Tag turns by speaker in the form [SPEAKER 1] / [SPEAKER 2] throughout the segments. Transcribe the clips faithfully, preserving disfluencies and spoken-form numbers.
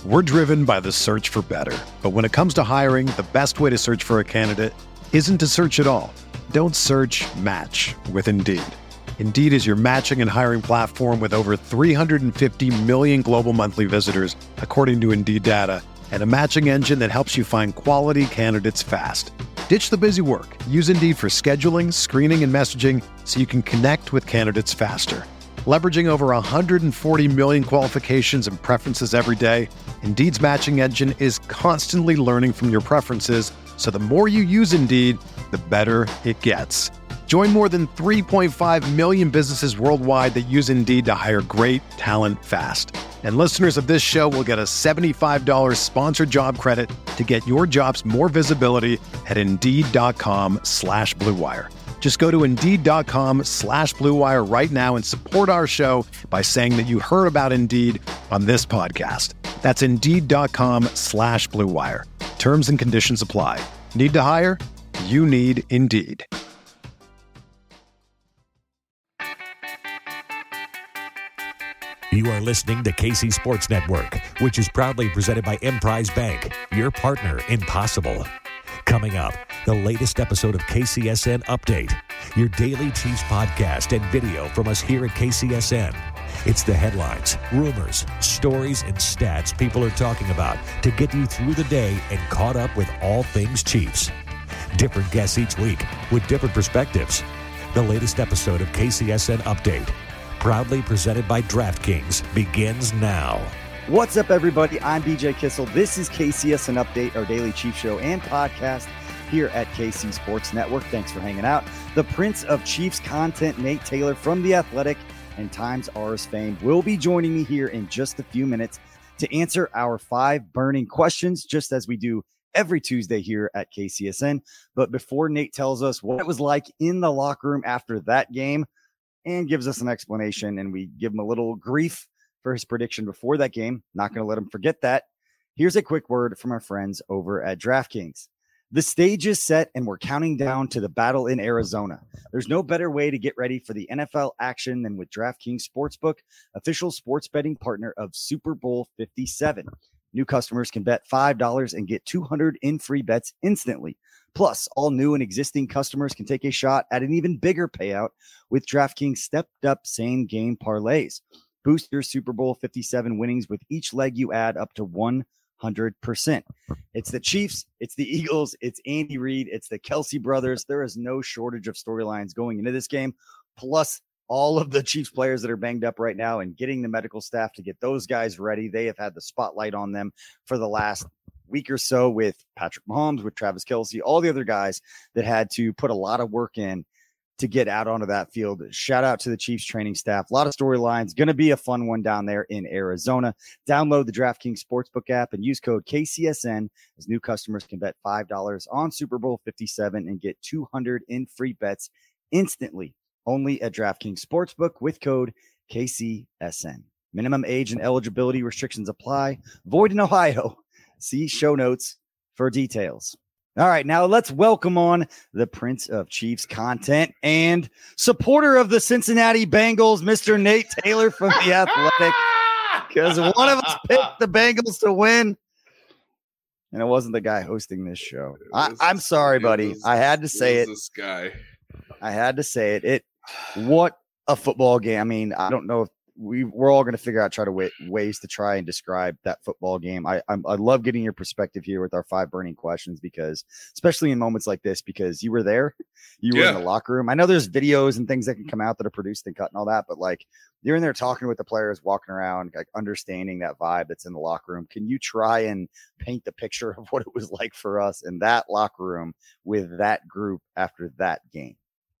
[SPEAKER 1] We're driven by the search for better. But when it comes to hiring, the best way to search for a candidate isn't to search at all. Don't search, match with Indeed. Indeed is your matching and hiring platform with over three hundred fifty million global monthly visitors, according to Indeed data, and a matching engine that helps you find quality candidates fast. Ditch the busy work. Use Indeed for scheduling, screening, and messaging so you can connect with candidates faster. Leveraging over one hundred forty million qualifications and preferences every day, Indeed's matching engine is constantly learning from your preferences, so the more you use Indeed, the better it gets. Join more than three point five million businesses worldwide that use Indeed to hire great talent fast. And listeners of this show will get a seventy-five dollars sponsored job credit to get your jobs more visibility at Indeed.com slash Blue Wire. Just go to Indeed.com slash Blue Wire right now and support our show by saying that you heard about Indeed on this podcast. That's Indeed.com slash Blue Wire. Terms and conditions apply. Need to hire? You need Indeed.
[SPEAKER 2] You are listening to K C Sports Network, which is proudly presented by Emprise Bank, your partner in possible. Coming up, the latest episode of K C S N Update, your daily Chiefs podcast and video from us here at K C S N. It's the headlines, rumors, stories, and stats people are talking about to get you through the day and caught up with all things Chiefs. Different guests each week with different perspectives. The latest episode of K C S N Update, proudly presented by DraftKings, begins now.
[SPEAKER 3] What's up, everybody? I'm B J Kissel. This is K C S N Update, our daily Chiefs show and podcast here at K C Sports Network. Thanks for hanging out. The Prince of Chiefs content, Nate Taylor from The Athletic and Times R's fame, will be joining me here in just a few minutes to answer our five burning questions, just as we do every Tuesday here at K C S N. But before Nate tells us what it was like in the locker room after that game and gives us an explanation, and we give him a little grief for his prediction before that game, not going to let him forget that, here's a quick word from our friends over at DraftKings. The stage is set, and we're counting down to the battle in Arizona. There's no better way to get ready for the N F L action than with DraftKings Sportsbook, official sports betting partner of Super Bowl fifty-seven. New customers can bet five dollars and get two hundred in free bets instantly. Plus, all new and existing customers can take a shot at an even bigger payout with DraftKings stepped-up same-game parlays. Boost your Super Bowl fifty-seven winnings with each leg you add up to one hundred percent. It's the Chiefs, it's the Eagles, it's Andy Reid, it's the Kelsey brothers. There is no shortage of storylines going into this game, plus all of the Chiefs players that are banged up right now and getting the medical staff to get those guys ready. They have had the spotlight on them for the last week or so with Patrick Mahomes, with Travis Kelce, all the other guys that had to put a lot of work in to get out onto that field. Shout out to the Chiefs training staff. A lot of storylines. Going to be a fun one down there in Arizona. Download the DraftKings Sportsbook app and use code K C S N as new customers can bet five dollars on Super Bowl fifty-seven and get two hundred in free bets instantly. Only at DraftKings Sportsbook with code K C S N. Minimum age and eligibility restrictions apply. Void in Ohio. See show notes for details. All right, now let's welcome on the Prince of Chiefs content and supporter of the Cincinnati Bengals, Mister Nate Taylor from The Athletic, because one of us picked the Bengals to win, and it wasn't the guy hosting this show. I, I'm sorry, buddy.
[SPEAKER 4] Was,
[SPEAKER 3] I had to say it.
[SPEAKER 4] This guy.
[SPEAKER 3] I had to say it. It. What a football game. I mean, I don't know if we we're all going to figure out try to w- ways to try and describe that football game. I I'm, I love getting your perspective here with our five burning questions, because especially in moments like this, because you were there, you were
[SPEAKER 4] yeah.
[SPEAKER 3] in the locker room. I know there's videos and things that can come out that are produced and cut and all that, but like you're in there talking with the players, walking around, like understanding that vibe that's in the locker room. Can you try and paint the picture of what it was like for us in that locker room with that group after that game?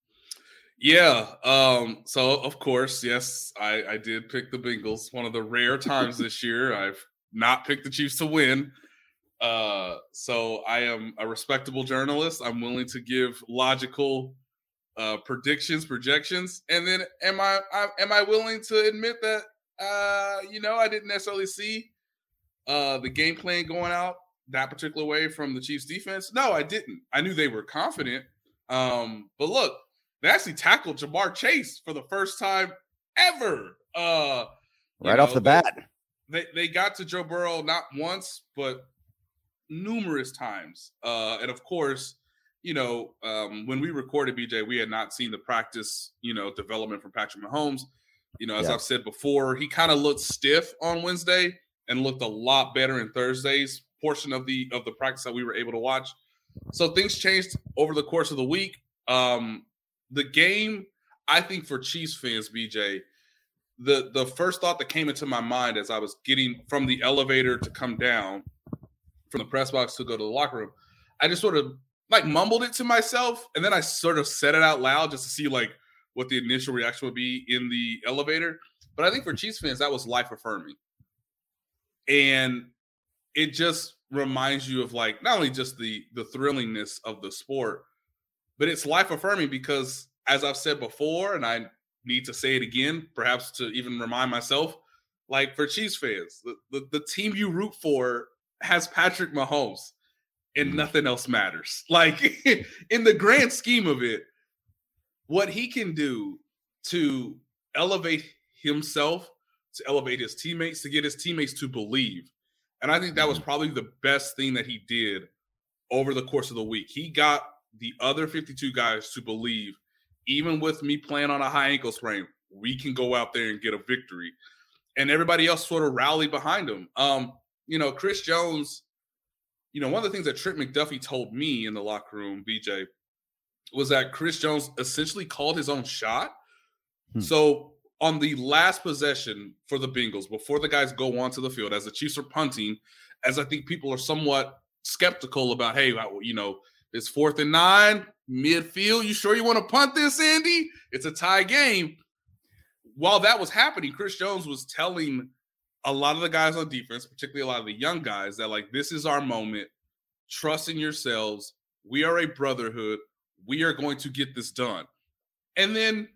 [SPEAKER 4] Yeah. Um, so, of course, yes, I, I did pick the Bengals. One of the rare times this year I've not picked the Chiefs to win. Uh, so I am a respectable journalist. I'm willing to give logical uh, predictions, projections. And then am I, I am I willing to admit that, uh, you know, I didn't necessarily see uh, the game plan going out that particular way from the Chiefs defense? No, I didn't. I knew they were confident. Um, but look, they actually tackled Jamar Chase for the first time ever. Uh,
[SPEAKER 3] right know, off the bat.
[SPEAKER 4] they, they got to Joe Burrow not once, but numerous times. Uh, and of course, you know, um, when we recorded, B J, we had not seen the practice, you know, development from Patrick Mahomes. You know, as yeah. I've said before, he kind of looked stiff on Wednesday and looked a lot better in Thursday's portion of the of the practice that we were able to watch. So things changed over the course of the week. Um, the game, I think for Chiefs fans, B J, the the first thought that came into my mind as I was getting from the elevator to come down from the press box to go to the locker room, I just sort of like mumbled it to myself, and then I sort of said it out loud just to see like what the initial reaction would be in the elevator. But I think for Chiefs fans, that was life affirming. And it just reminds you of like not only just the the thrillingness of the sport, but it's life affirming because, as I've said before, and I need to say it again, perhaps to even remind myself, like for Chiefs fans, the, the, the team you root for has Patrick Mahomes and mm-hmm. nothing else matters. Like in the grand scheme of it, what he can do to elevate himself, to elevate his teammates, to get his teammates to believe. And I think that was probably the best thing that he did over the course of the week. He got the other fifty-two guys to believe, even with me playing on a high ankle sprain, we can go out there and get a victory. And everybody else sort of rallied behind him. Um, you know, Chris Jones, you know, one of the things that Trent McDuffie told me in the locker room, B J, was that Chris Jones essentially called his own shot. Hmm. So on the last possession for the Bengals, before the guys go onto the field, as the Chiefs are punting, as I think people are somewhat skeptical about, hey, you know, it's fourth and nine, midfield. You sure you want to punt this, Andy? It's a tie game. While that was happening, Chris Jones was telling a lot of the guys on defense, particularly a lot of the young guys, that like, this is our moment. Trust in yourselves. We are a brotherhood. We are going to get this done. And then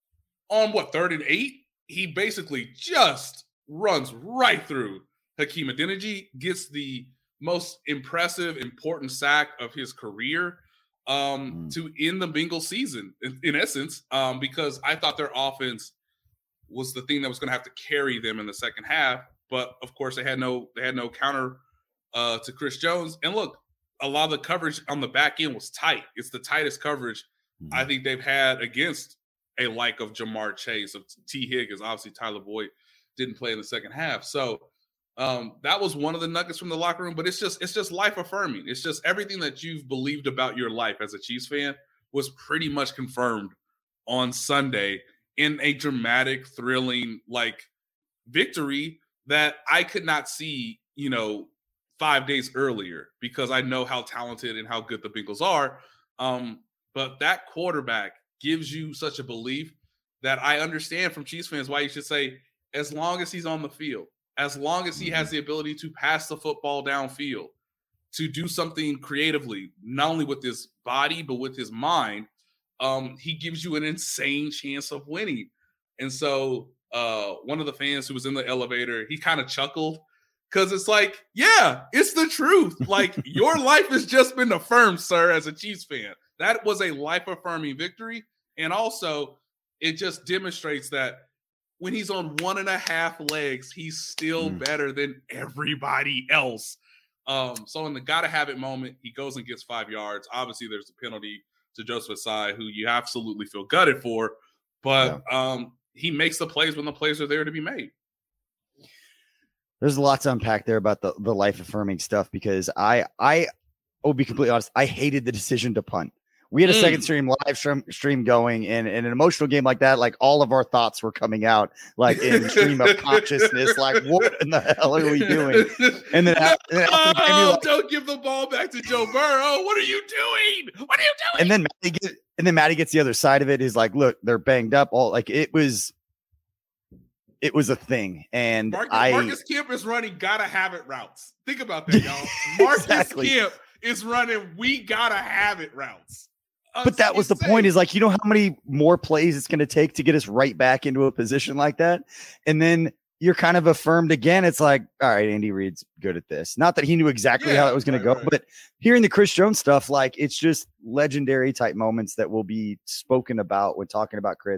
[SPEAKER 4] on what, third and eight, he basically just runs right through Hakeem Adeniji, gets the most impressive, important sack of his career um, mm. to end the Bengals season, in, in essence, um, because I thought their offense was the thing that was going to have to carry them in the second half. But of course, they had no they had no counter uh, to Chris Jones. And look, a lot of the coverage on the back end was tight. It's the tightest coverage mm. I think they've had against a like of Jamar Chase, of T. Higgins. Obviously, Tyler Boyd didn't play in the second half. So um, that was one of the nuggets from the locker room. But it's just it's just life affirming. It's just everything that you've believed about your life as a Chiefs fan was pretty much confirmed on Sunday in a dramatic, thrilling, like, victory that I could not see, you know, five days earlier because I know how talented and how good the Bengals are. Um, but that quarterback gives you such a belief that I understand from Chiefs fans why you should say, as long as he's on the field, as long as he has the ability to pass the football downfield, to do something creatively, not only with his body, but with his mind, um, he gives you an insane chance of winning. And so uh, one of the fans who was in the elevator, he kind of chuckled because it's like, yeah, it's the truth. Like, your life has just been affirmed, sir, as a Chiefs fan. That was a life-affirming victory. And also, it just demonstrates that when he's on one and a half legs, he's still mm. better than everybody else. Um, so in the gotta-have-it moment, he goes and gets five yards. Obviously, there's a penalty to Joseph Ossai, who you absolutely feel gutted for. But yeah. um, he makes the plays when the plays are there to be made.
[SPEAKER 3] There's a lot to unpack there about the, the life-affirming stuff because I, I will be completely honest, I hated the decision to punt. We had a mm. second stream live stream, stream going, and in an emotional game like that, like all of our thoughts were coming out, like in stream of consciousness, like what in the hell are we doing? And then,
[SPEAKER 4] no,
[SPEAKER 3] and then
[SPEAKER 4] oh,
[SPEAKER 3] the like,
[SPEAKER 4] don't give the ball back to Joe Burrow. What are you doing? What are you doing?
[SPEAKER 3] And then Matty get, and then Matty gets the other side of it. Is like, look, they're banged up. All like it was, it was a thing. And
[SPEAKER 4] Marcus,
[SPEAKER 3] I
[SPEAKER 4] Marcus Kemp is running gotta have it routes. Think about that, y'all. Marcus
[SPEAKER 3] exactly.
[SPEAKER 4] Kemp is running we gotta have it routes.
[SPEAKER 3] But that was the point is like, you know how many more plays it's going to take to get us right back into a position like that. And then you're kind of affirmed again. It's like, all right, Andy Reid's good at this. Not that he knew exactly yeah, how it was going right, to go, right. but hearing the Chris Jones stuff, like it's just legendary type moments that will be spoken about when talking about Chris.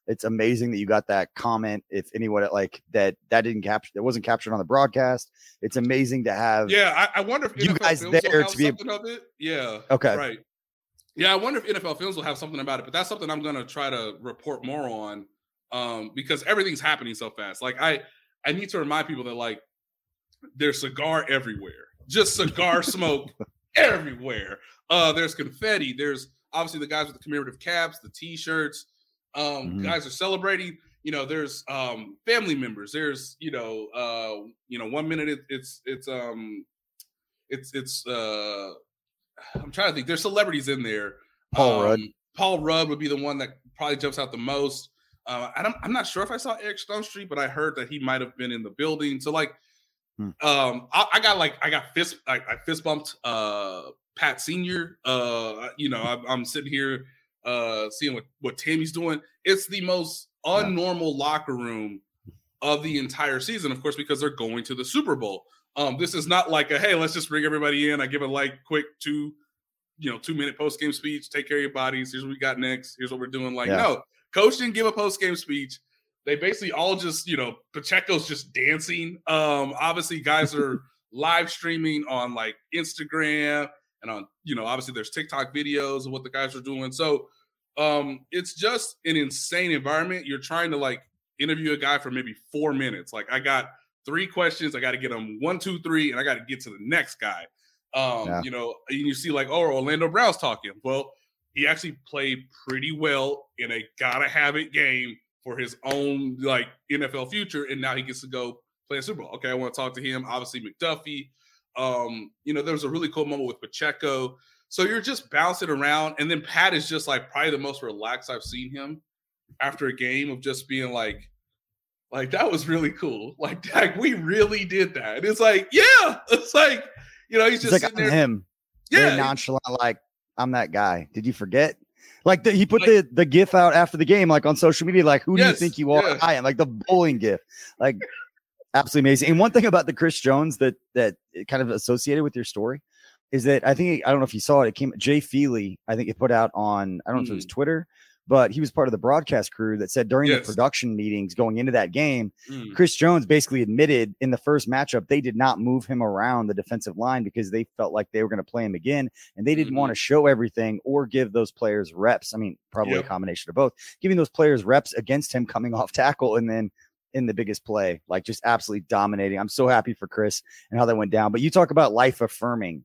[SPEAKER 3] It's amazing that you got that comment. If anyone like that, that didn't capture, that wasn't captured on the broadcast. It's amazing to have.
[SPEAKER 4] Yeah, I, I wonder if
[SPEAKER 3] you
[SPEAKER 4] N F L
[SPEAKER 3] guys
[SPEAKER 4] Films
[SPEAKER 3] there
[SPEAKER 4] will have
[SPEAKER 3] to be
[SPEAKER 4] something of it. Yeah.
[SPEAKER 3] Okay.
[SPEAKER 4] Right. Yeah, I wonder if N F L Films will have something about it, but that's something I'm going to try to report more on, um, because everything's happening so fast. Like I, I need to remind people that like there's cigar everywhere, just cigar smoke everywhere. Uh, there's confetti. There's obviously the guys with the commemorative caps, the T-shirts. Um, mm-hmm. Guys are celebrating. You know, there's um, family members. There's you know, uh, you know, one minute it, it's it's um, it's it's. Uh, I'm trying to think. There's celebrities in there.
[SPEAKER 3] Paul
[SPEAKER 4] um,
[SPEAKER 3] Rudd.
[SPEAKER 4] Paul Rudd would be the one that probably jumps out the most. Uh, I don't, I'm not sure if I saw Eric Stonestreet, but I heard that he might have been in the building. So like, hmm. um, I, I got like I got fist I, I fist bumped uh, Pat Senior Uh, you know, I, I'm sitting here uh, seeing what what Tammy's doing. It's the most unnormal yeah. locker room of the entire season, of course, because they're going to the Super Bowl. Um, this is not like a hey, let's just bring everybody in. I give a like quick two, you know, two minute post game speech. Take care of your bodies. Here's what we got next. Here's what we're doing. Like, yeah. no, coach didn't give a post game speech. They basically all just, you know, Pacheco's just dancing. Um, obviously, guys are live streaming on like Instagram and on, you know, obviously there's TikTok videos of what the guys are doing. So um, it's just an insane environment. You're trying to like interview a guy for maybe four minutes. Like I got three questions. I got to get them one, two, three, and I got to get to the next guy. Um, yeah. You know, and you see like, oh, Orlando Brown's talking. Well, he actually played pretty well in a gotta have it game for his own like N F L future, and now he gets to go play a Super Bowl. Okay, I want to talk to him. Obviously, McDuffie. Um, you know, there was a really cool moment with Pacheco. So you're just bouncing around, and then Pat is just like probably the most relaxed I've seen him after a game of just being like, like that was really cool. Like, like we really did that. And it's like, yeah, it's like, you know, he's just
[SPEAKER 3] it's like
[SPEAKER 4] sitting there.
[SPEAKER 3] Him,
[SPEAKER 4] yeah,
[SPEAKER 3] very nonchalant, like I'm that guy. Did you forget? Like the, he put like, the the GIF out after the game, like on social media, like who yes, do you think you are? Yeah. I am like the bowling GIF, like absolutely amazing. And one thing about the Chris Jones that that kind of associated with your story is that I think I don't know if you saw it. It came Jay Feely, I think it put out on I don't know mm. if it was Twitter. But he was part of the broadcast crew that said during yes. the production meetings going into that game, mm. Chris Jones basically admitted in the first matchup, they did not move him around the defensive line because they felt like they were going to play him again. And they didn't mm-hmm. want to show everything or give those players reps. I mean, probably yep. a combination of both, giving those players reps against him coming off tackle. And then in the biggest play, like just absolutely dominating. I'm so happy for Chris and how that went down. But you talk about life affirming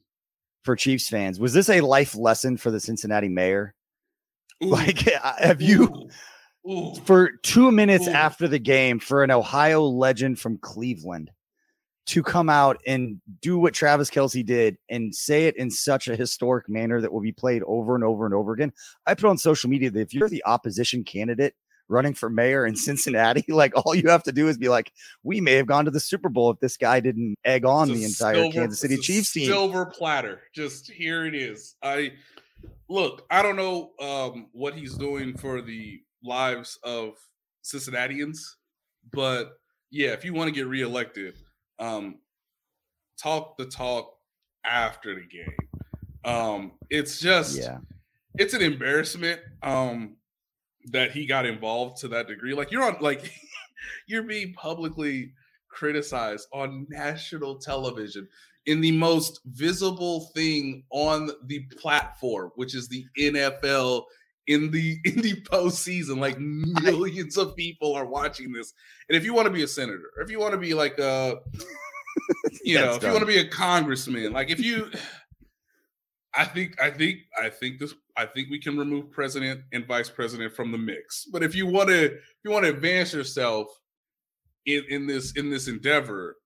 [SPEAKER 3] for Chiefs fans. Was this a life lesson for the Cincinnati mayor? Ooh. Like, have you Ooh. Ooh. for two minutes Ooh. after the game for an Ohio legend from Cleveland to come out and do what Travis Kelce did and say it in such a historic manner that will be played over and over and over again? I put on social media that if you're the opposition candidate running for mayor in Cincinnati, like all you have to do is be like, we may have gone to the Super Bowl if this guy didn't egg on the entire silver, Kansas City Chiefs team.
[SPEAKER 4] Silver platter. Just here it is. I Look, I don't know um, what he's doing for the lives of Cincinnatians, but yeah, if you want to get reelected, um, talk the talk after the game. Um, it's just, yeah. it's an embarrassment um, that he got involved to that degree. Like you're on, like you're being publicly criticized on national television in the most visible thing on the platform, which is the N F L in the in the postseason. Like millions of people are watching this. And if you want to be a senator, or if you want to be like a, you know, if you want to be a congressman, like if you, I think, I think, I think this, I think we can remove president and vice president from the mix. But if you want to, if you want to advance yourself in in this in this endeavor,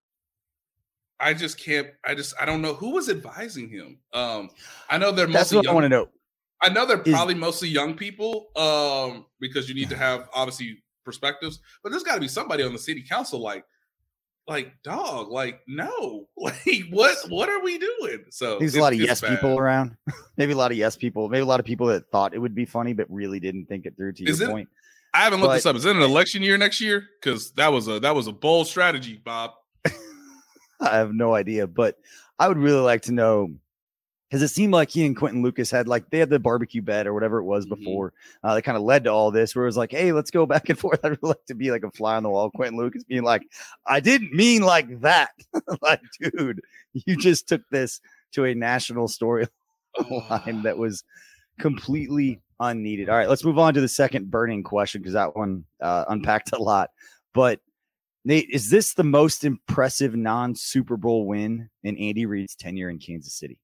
[SPEAKER 4] I just can't. I just. I don't know who was advising him. Um, I know they're.
[SPEAKER 3] That's what young, I want to know.
[SPEAKER 4] I know they're probably Is, mostly young people. Um, because you need to have obviously perspectives. But there's got to be somebody on the city council, like, like dog, like no, like what? What are we doing? So
[SPEAKER 3] there's a lot of yes bad. people around. Maybe a lot of yes people. Maybe a lot of people that thought it would be funny, but really didn't think it through. To Is your it, point,
[SPEAKER 4] I haven't looked but, this up. Is it an election year next year? Because that was a that was a bold strategy, Bob.
[SPEAKER 3] I have no idea, but I would really like to know Because it seemed like he and Quentin Lucas had like they had the barbecue bed or whatever it was
[SPEAKER 4] Mm-hmm.
[SPEAKER 3] before. Uh, that kind of led to all this, where it was like, hey, let's go back and forth. I'd really like to be like a fly on the wall. Quentin Lucas being like, I didn't mean like that. Like, dude, you just took this to a national storyline that was completely unneeded. All right, let's move on to the second burning question because that one uh, unpacked a lot. But Nate, is this the most impressive non-Super Bowl win in Andy Reid's tenure in Kansas City?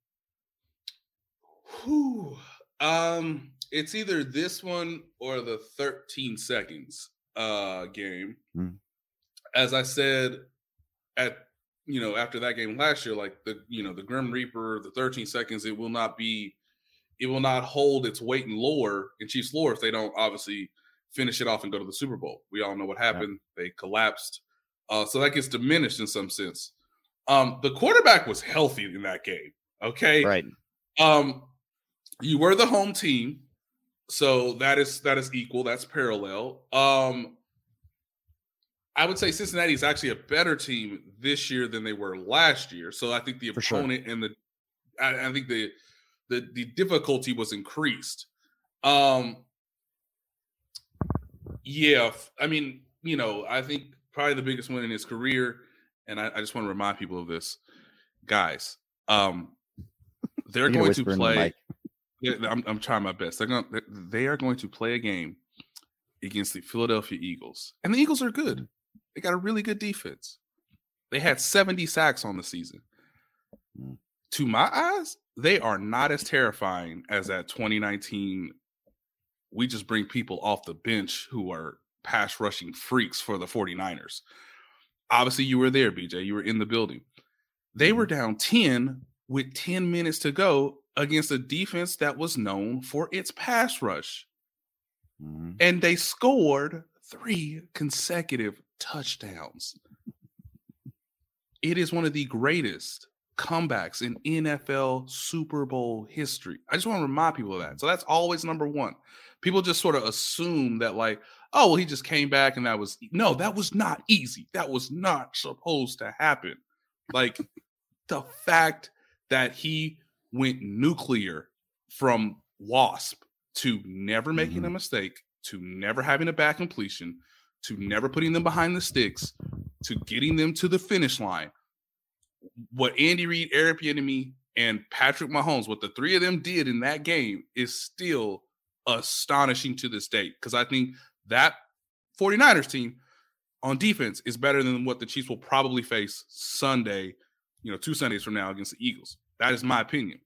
[SPEAKER 4] Whew. Um, it's either this one or the thirteen seconds uh game.
[SPEAKER 3] Mm.
[SPEAKER 4] As I said at you know after that game last year, like the you know the Grim Reaper, the thirteen seconds, it will not be, it will not hold its weight in lore in Chiefs lore if they don't obviously finish it off and go to the Super Bowl. We all know what happened; yeah. They collapsed, uh, so that gets diminished in some sense. Um, the quarterback was healthy in that game. Okay,
[SPEAKER 3] right.
[SPEAKER 4] Um. You were the home team, so that is that is equal. That's parallel. Um, I would say Cincinnati is actually a better team this year than they were last year. So I think the
[SPEAKER 3] For
[SPEAKER 4] opponent
[SPEAKER 3] sure.
[SPEAKER 4] and the I, I think the, the the difficulty was increased. Um, yeah, I mean, you know, I think probably the biggest win in his career, and I, I just want to remind people of this, guys. Um, they're going to play. Yeah, I'm, I'm trying my best. They're going. They are going to play a game against the Philadelphia Eagles, and the Eagles are good. They got a really good defense. They had seventy sacks on the season. Mm. To my eyes, they are not as terrifying as that twenty nineteen. We just bring people off the bench who are pass rushing freaks for the 49ers. Obviously, you were there, B J. You were in the building. They were down ten with ten minutes to go against a defense that was known for its pass rush. Mm-hmm. And they scored three consecutive touchdowns. It is one of the greatest comebacks in N F L Super Bowl history. I just want to remind people of that. So that's always number one. People just sort of assume that like, oh, well, he just came back and that was, no, that was not easy. That was not supposed to happen. Like the fact that he went nuclear from Wasp to never making mm-hmm. a mistake, to never having a bad completion, to never putting them behind the sticks, to getting them to the finish line. What Andy Reid, Eric Bieniemy, and Patrick Mahomes, what the three of them did in that game is still astonishing to this day. Because I think that 49ers team on defense is better than what the Chiefs will probably face Sunday, you know, two Sundays from now against the Eagles. That is my opinion.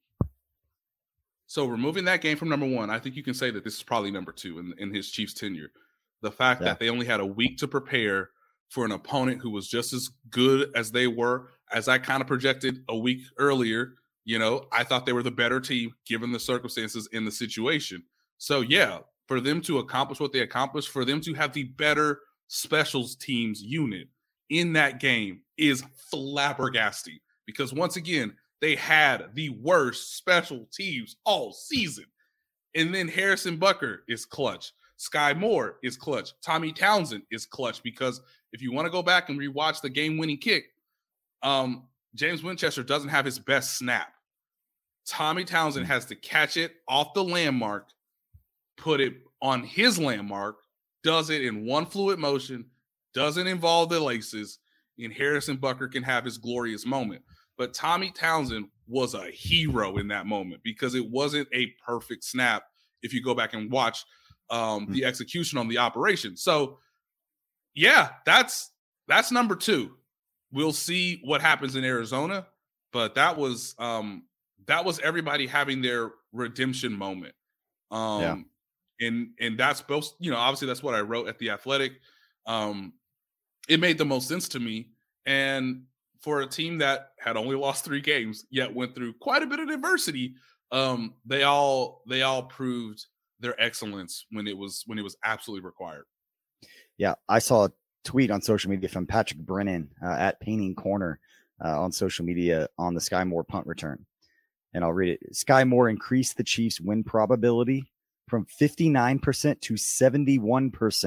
[SPEAKER 4] So removing that game from number one, I think you can say that this is probably number two in, in his Chiefs tenure. The fact yeah. that they only had a week to prepare for an opponent who was just as good as they were, as I kind of projected a week earlier. You know, I thought they were the better team given the circumstances in the situation. So, yeah, for them to accomplish what they accomplished, for them to have the better specials teams unit in that game is flabbergasting. Because once again, they had the worst special teams all season. And then Harrison Butker is clutch. Sky Moore is clutch. Tommy Townsend is clutch because if you want to go back and rewatch the game-winning kick, um, James Winchester doesn't have his best snap. Tommy Townsend has to catch it off the landmark, put it on his landmark, does it in one fluid motion, doesn't involve the laces, and Harrison Butker can have his glorious moment. But Tommy Townsend was a hero in that moment because it wasn't a perfect snap if you go back and watch um, the execution on the operation. So, yeah, that's that's number two. We'll see what happens in Arizona, but that was um, that was everybody having their redemption moment. Um, yeah. And and that's both, you know, obviously that's what I wrote at The Athletic. Um, it made the most sense to me. And for a team that had only lost three games, yet went through quite a bit of adversity, um, they all they all proved their excellence when it was when it was absolutely required.
[SPEAKER 3] Yeah, I saw a tweet on social media from Patrick Brennan uh, at Painting Corner uh, on social media on the Sky Moore punt return, and I'll read it. Sky Moore increased the Chiefs' win probability from fifty-nine percent to seventy-one percent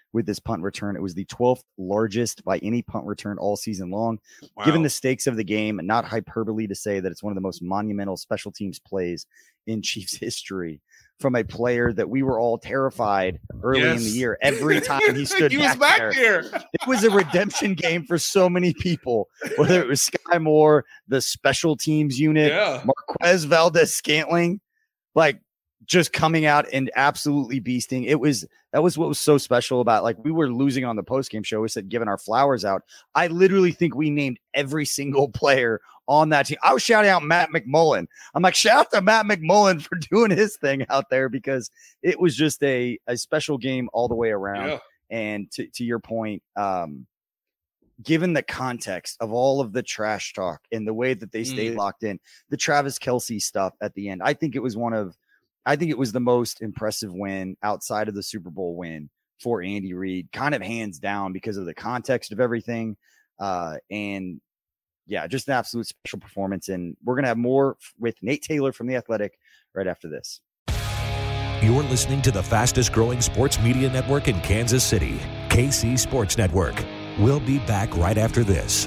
[SPEAKER 3] with this punt return. It was the twelfth largest by any punt return all season long.
[SPEAKER 4] Wow.
[SPEAKER 3] Given the stakes of the game, and not hyperbole to say that it's one of the most monumental special teams plays in Chiefs history, from a player that we were all terrified early yes. in the year. Every time he stood
[SPEAKER 4] he
[SPEAKER 3] back,
[SPEAKER 4] was back
[SPEAKER 3] there,
[SPEAKER 4] there.
[SPEAKER 3] It was a redemption game for so many people, whether it was Sky Moore, the special teams unit,
[SPEAKER 4] yeah.
[SPEAKER 3] Marquez Valdez-Scantling, like just coming out and absolutely beasting. It was, that was what was so special about, like, we were losing on the postgame show. We said, giving our flowers out. I literally think we named every single player on that team. I was shouting out Matt McMullen. I'm like, shout out to Matt McMullen for doing his thing out there, because it was just a, a special game all the way around.
[SPEAKER 4] Yeah.
[SPEAKER 3] And to, to your point, um, given the context of all of the trash talk and the way that they stay mm. locked in, the Travis Kelce stuff at the end, I think it was one of, I think it was the most impressive win outside of the Super Bowl win for Andy Reid, kind of hands down, because of the context of everything. Uh, and yeah, just an absolute special performance. And we're going to have more with Nate Taylor from The Athletic right after this.
[SPEAKER 2] You're listening to the fastest growing sports media network in Kansas City, K C Sports Network. We'll be back right after this.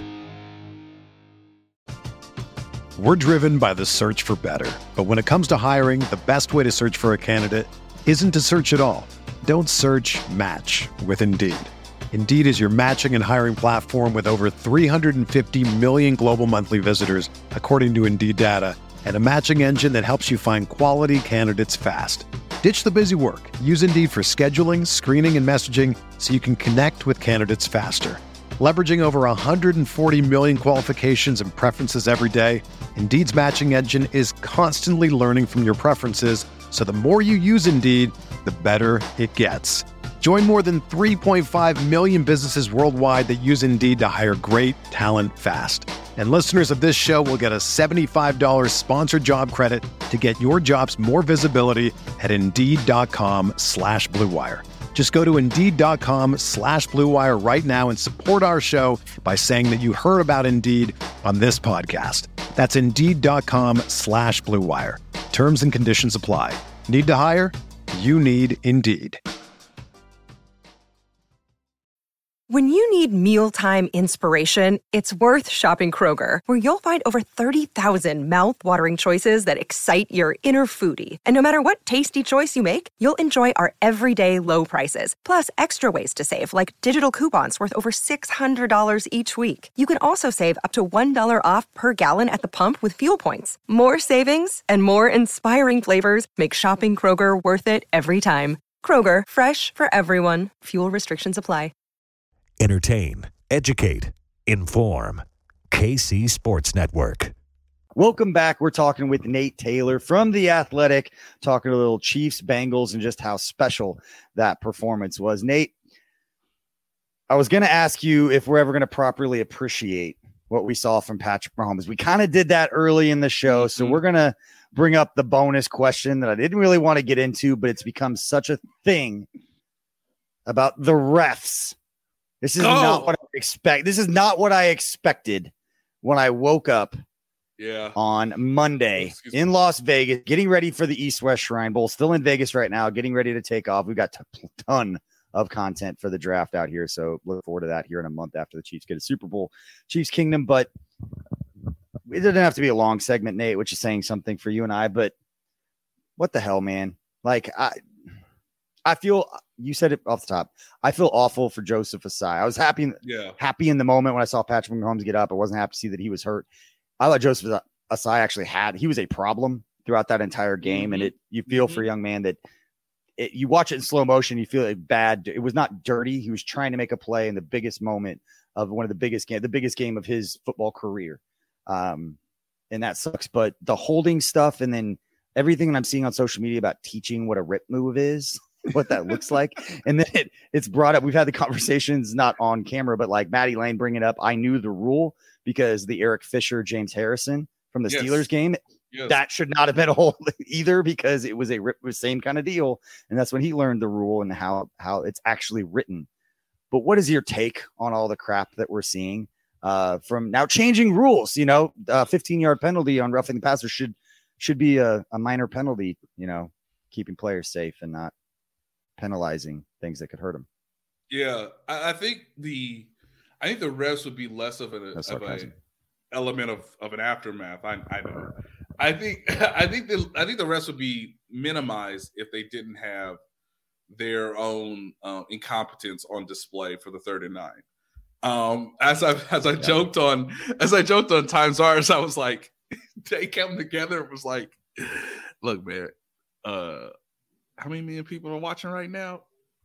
[SPEAKER 1] We're driven by the search for better. But when it comes to hiring, the best way to search for a candidate isn't to search at all. Don't search, match with Indeed. Indeed is your matching and hiring platform with over three hundred fifty million global monthly visitors, according to Indeed data, and a matching engine that helps you find quality candidates fast. Ditch the busy work. Use Indeed for scheduling, screening, and messaging so you can connect with candidates faster. Leveraging over one hundred forty million qualifications and preferences every day, Indeed's matching engine is constantly learning from your preferences, so the more you use Indeed, the better it gets. Join more than three point five million businesses worldwide that use Indeed to hire great talent fast. And listeners of this show will get a seventy-five dollars sponsored job credit to get your jobs more visibility at Indeed.com slash Blue Wire. Just go to Indeed.com slash Blue Wire right now and support our show by saying that you heard about Indeed on this podcast. That's Indeed.com slash Blue Wire. Terms and conditions apply. Need to hire? You need Indeed.
[SPEAKER 5] When you need mealtime inspiration, it's worth shopping Kroger, where you'll find over thirty thousand mouth-watering choices that excite your inner foodie. And no matter what tasty choice you make, you'll enjoy our everyday low prices, plus extra ways to save, like digital coupons worth over six hundred dollars each week. You can also save up to one dollar off per gallon at the pump with fuel points. More savings and more inspiring flavors make shopping Kroger worth it every time. Kroger, fresh for everyone. Fuel restrictions apply.
[SPEAKER 2] Entertain, educate, inform. K C Sports Network.
[SPEAKER 3] Welcome back. We're talking with Nate Taylor from The Athletic, talking a little Chiefs, Bengals, and just how special that performance was. Nate, I was going to ask you if we're ever going to properly appreciate what we saw from Patrick Mahomes. We kind of did that early in the show, so we're going to bring up the bonus question that I didn't really want to get into, but it's become such a thing about the refs. This is Go. not what I expect. This is not what I expected when I woke up
[SPEAKER 4] yeah.
[SPEAKER 3] on Monday oh, in Las Vegas, getting ready for the East-West Shrine Bowl. Still in Vegas right now, getting ready to take off. We've got a ton of content for the draft out here, so look forward to that here in a month after the Chiefs get a Super Bowl. Chiefs Kingdom, but it doesn't have to be a long segment, Nate, which is saying something for you and I, but what the hell, man? Like, I I feel... You said it off the top. I feel awful for Joseph Asai. I was happy,
[SPEAKER 4] yeah. happy
[SPEAKER 3] in the moment when I saw Patrick Mahomes get up. I wasn't happy to see that he was hurt. I thought Joseph Asai actually had, he was a problem throughout that entire game. Mm-hmm. And it, you feel mm-hmm. for a young man that it, you watch it in slow motion, you feel it bad. It was not dirty. He was trying to make a play in the biggest moment of one of the biggest game, the biggest game of his football career. Um, and that sucks, but the holding stuff, and then everything that I'm seeing on social media about teaching what a rip move is, what that looks like. And then it, it's brought up. We've had the conversations not on camera, but like Maddie Lane bringing up, I knew the rule because the Eric Fisher, James Harrison from the yes. Steelers game, yes. that should not have been a hold either, because it was a rip, was same kind of deal. And that's when he learned the rule and how, how it's actually written. But what is your take on all the crap that we're seeing uh, from now changing rules? You know, uh, fifteen yard penalty on roughing the passer should, should be a, a minor penalty, you know, keeping players safe and not penalizing things that could hurt them.
[SPEAKER 4] Yeah, I, I think the I think the refs would be less of an of a element of, of an aftermath. I I know. I think I think the I think the refs would be minimized if they didn't have their own um, incompetence on display for the third and nine. Um, as I as I yeah. joked on as I joked on Times Ours, I was like, they came together. It was like, look, man, uh, how many million people are watching right now?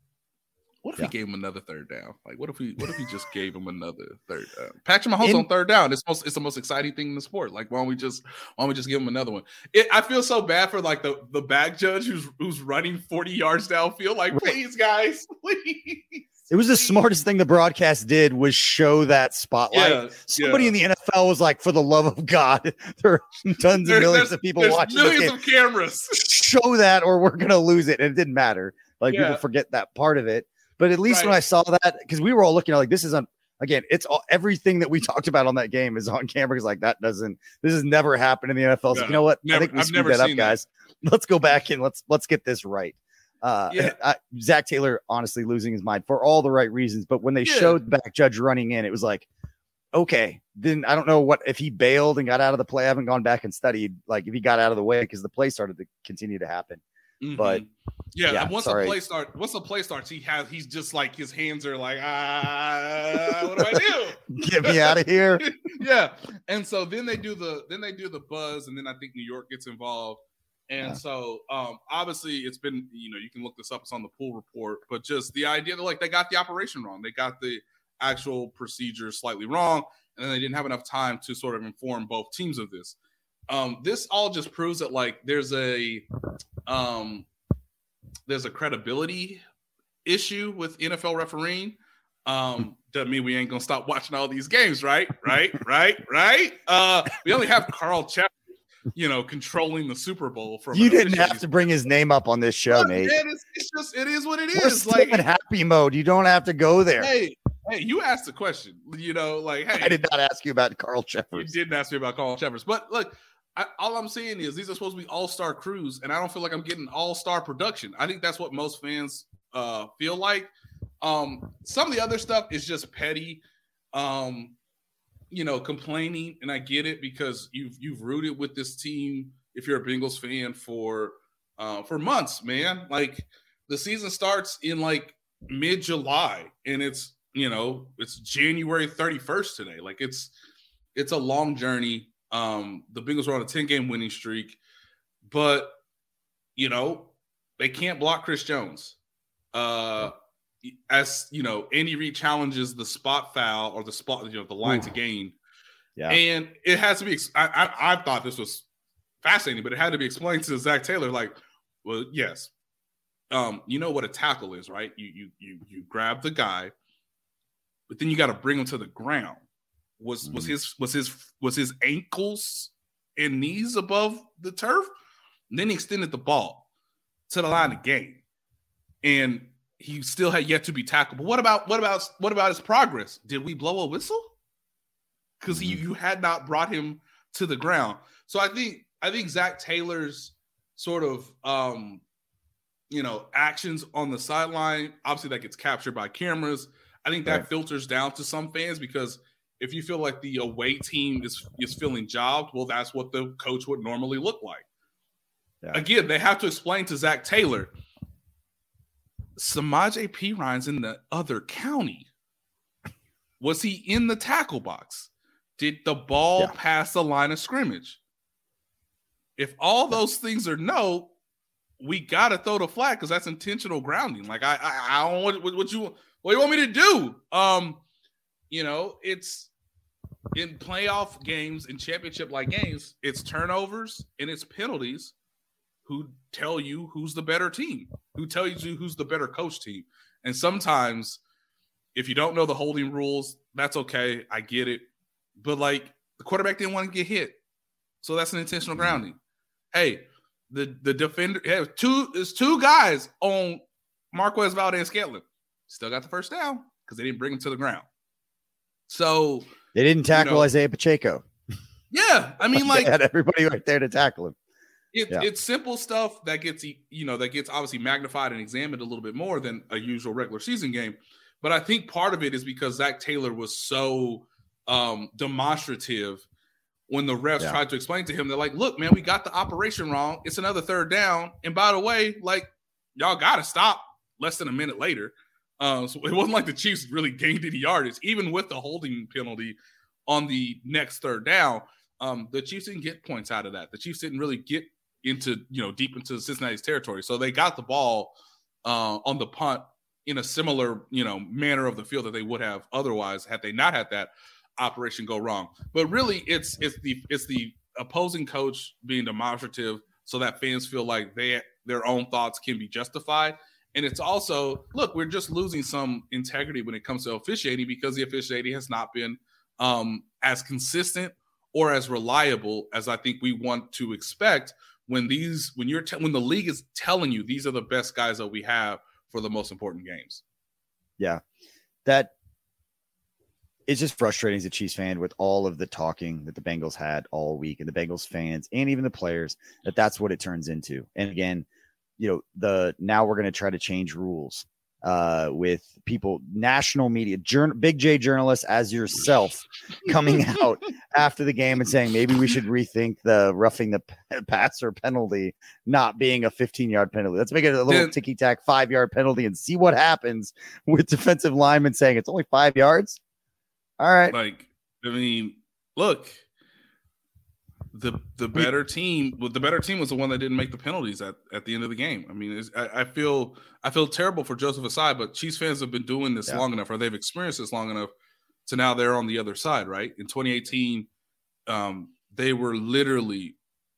[SPEAKER 4] What if yeah. he gave him another third down? Like, what if we what if he just gave him another third down? Patrick Mahomes in, on third down. It's most it's the most exciting thing in the sport. Like, why don't we just why don't we just give him another one? It, I feel so bad for like the, the back judge who's who's running forty yards downfield. Like, please, guys, please.
[SPEAKER 3] It was the smartest thing the broadcast did was show that spotlight. Yeah, Somebody yeah. in the N F L was like, for the love of God, there are tons of millions of people watching.
[SPEAKER 4] Millions of cameras.
[SPEAKER 3] Show that or we're gonna lose it. And it didn't matter. Like yeah. people forget that part of it. But at least right. when I saw that, because we were all looking at like, this is, on, again, it's all, everything that we talked about on that game is on camera. Because like, that doesn't, this has never happened in the N F L. So, no, you know what?
[SPEAKER 4] Never,
[SPEAKER 3] I think we
[SPEAKER 4] I've
[SPEAKER 3] screwed
[SPEAKER 4] never
[SPEAKER 3] that up,
[SPEAKER 4] that.
[SPEAKER 3] guys. Let's go back and let's, let's get this right. Uh,
[SPEAKER 4] yeah.
[SPEAKER 3] I, Zach Taylor, honestly, losing his mind for all the right reasons. But when they yeah. showed the back judge running in, it was like, okay, then I don't know what, if he bailed and got out of the play. I haven't gone back and studied, like if he got out of the way because the play started to continue to happen. Mm-hmm. But
[SPEAKER 4] yeah, yeah once sorry. the play start, once the play starts, he has he's just like his hands are like, ah, what do I do?
[SPEAKER 3] Get me out of here.
[SPEAKER 4] Yeah. And so then they do the then they do the buzz, and then I think New York gets involved. And yeah. so um obviously it's been, you know, you can look this up, it's on the pool report, but just the idea that like they got the operation wrong, they got the actual procedure slightly wrong, and then they didn't have enough time to sort of inform both teams of this. Um, this all just proves that like there's a um, there's a credibility issue with N F L refereeing. Um, doesn't mean we ain't gonna stop watching all these games, right? Right, right, right. Uh, we only have Carl Chapman, you know, controlling the Super Bowl. From
[SPEAKER 3] you didn't have to bring his name up on this show,
[SPEAKER 4] no,
[SPEAKER 3] Nate.
[SPEAKER 4] Man, it's, it's just it is what it
[SPEAKER 3] We're
[SPEAKER 4] is.
[SPEAKER 3] Still
[SPEAKER 4] like
[SPEAKER 3] in happy mode. You don't have to go there.
[SPEAKER 4] Hey. Hey, you asked the question, you know, like, hey.
[SPEAKER 3] I did not ask you about Carl Cheffers.
[SPEAKER 4] You didn't ask me about Carl Cheffers. But look, I, all I'm saying is these are supposed to be all-star crews, and I don't feel like I'm getting all-star production. I think that's what most fans uh, feel like. Um, some of the other stuff is just petty, um, you know, complaining, and I get it because you've you've rooted with this team if you're a Bengals fan for uh, for months, man. Like the season starts in like mid-July, and it's you know it's January thirty-first today. Like it's it's a long journey. Um, the Bengals were on a ten-game winning streak, but you know they can't block Chris Jones. Uh, as you know, Andy Reid challenges the spot foul or the spot, you know, the line Ooh. to gain. Yeah, and it has to be. I, I I thought this was fascinating, but it had to be explained to Zach Taylor. Like, well, yes, um, you know what a tackle is, right? You you you you grab the guy, but then you got to bring him to the ground. Was was his was his was his ankles and knees above the turf? And then he extended the ball to the line of game, and he still had yet to be tackled. But what about what about what about his progress? Did we blow a whistle? Because mm-hmm. you had not brought him to the ground. So I think I think Zach Taylor's sort of um, you know actions on the sideline, obviously that gets captured by cameras. I think that right. filters down to some fans because if you feel like the away team is, is feeling jobbed, well, that's what the coach would normally look like. Yeah. Again, they have to explain to Zach Taylor, Samaje Perine's in the other county. Was he in the tackle box? Did the ball yeah. pass the line of scrimmage? If all those things are no, we got to throw the flag because that's intentional grounding. Like, I I, I don't want what, what you what you want me to do? Um, You know, it's in playoff games and championship-like games, it's turnovers and it's penalties who tell you who's the better team, who tell you who's the better coach team. And sometimes if you don't know the holding rules, that's okay. I get it. But, like, the quarterback didn't want to get hit. So that's an intentional grounding. Hey, the, the defender hey, – two, there's two guys on Marquez Valdes-Scantling. Still got the first down because they didn't bring him to the ground. So
[SPEAKER 3] they didn't tackle you know, Isaiah Pacheco.
[SPEAKER 4] Yeah, I mean, like
[SPEAKER 3] they had everybody right there to tackle him.
[SPEAKER 4] It,
[SPEAKER 3] yeah.
[SPEAKER 4] It's simple stuff that gets you know that gets obviously magnified and examined a little bit more than a usual regular season game. But I think part of it is because Zach Taylor was so um, demonstrative when the refs yeah. tried to explain to him. They're like, look, man, we got the operation wrong. It's another third down. And by the way, like, y'all got to stop less than a minute later. Um, so it wasn't like the Chiefs really gained any yardage, even with the holding penalty on the next third down. Um, the Chiefs didn't get points out of that. The Chiefs didn't really get into, you know, deep into Cincinnati's territory. So they got the ball uh, on the punt in a similar, you know, manner of the field that they would have otherwise had they not had that operation go wrong. But really, it's it's the it's the opposing coach being demonstrative so that fans feel like they their own thoughts can be justified. And it's also, look, we're just losing some integrity when it comes to officiating because the officiating has not been um, as consistent or as reliable as I think we want to expect when these when you're te- when the league is telling you these are the best guys that we have for the most important games.
[SPEAKER 3] Yeah, that it's just frustrating as a Chiefs fan with all of the talking that the Bengals had all week and the Bengals fans and even the players that that's what it turns into. And again, you know, the now we're going to try to change rules uh, with people, national media, journal, Big J journalists as yourself coming out after the game and saying maybe we should rethink the roughing the passer penalty not being a fifteen yard penalty. Let's make it a little yeah. ticky tack five yard penalty and see what happens with defensive linemen saying it's only five yards. All right.
[SPEAKER 4] Like, I mean, look. The the better team, well, the better team was the one that didn't make the penalties at, at the end of the game. I mean, it's, I, I feel I feel terrible for Joseph Ossai, but Chiefs fans have been doing this yeah. long enough, or they've experienced this long enough, to now they're on the other side, right? In twenty eighteen, um, they were literally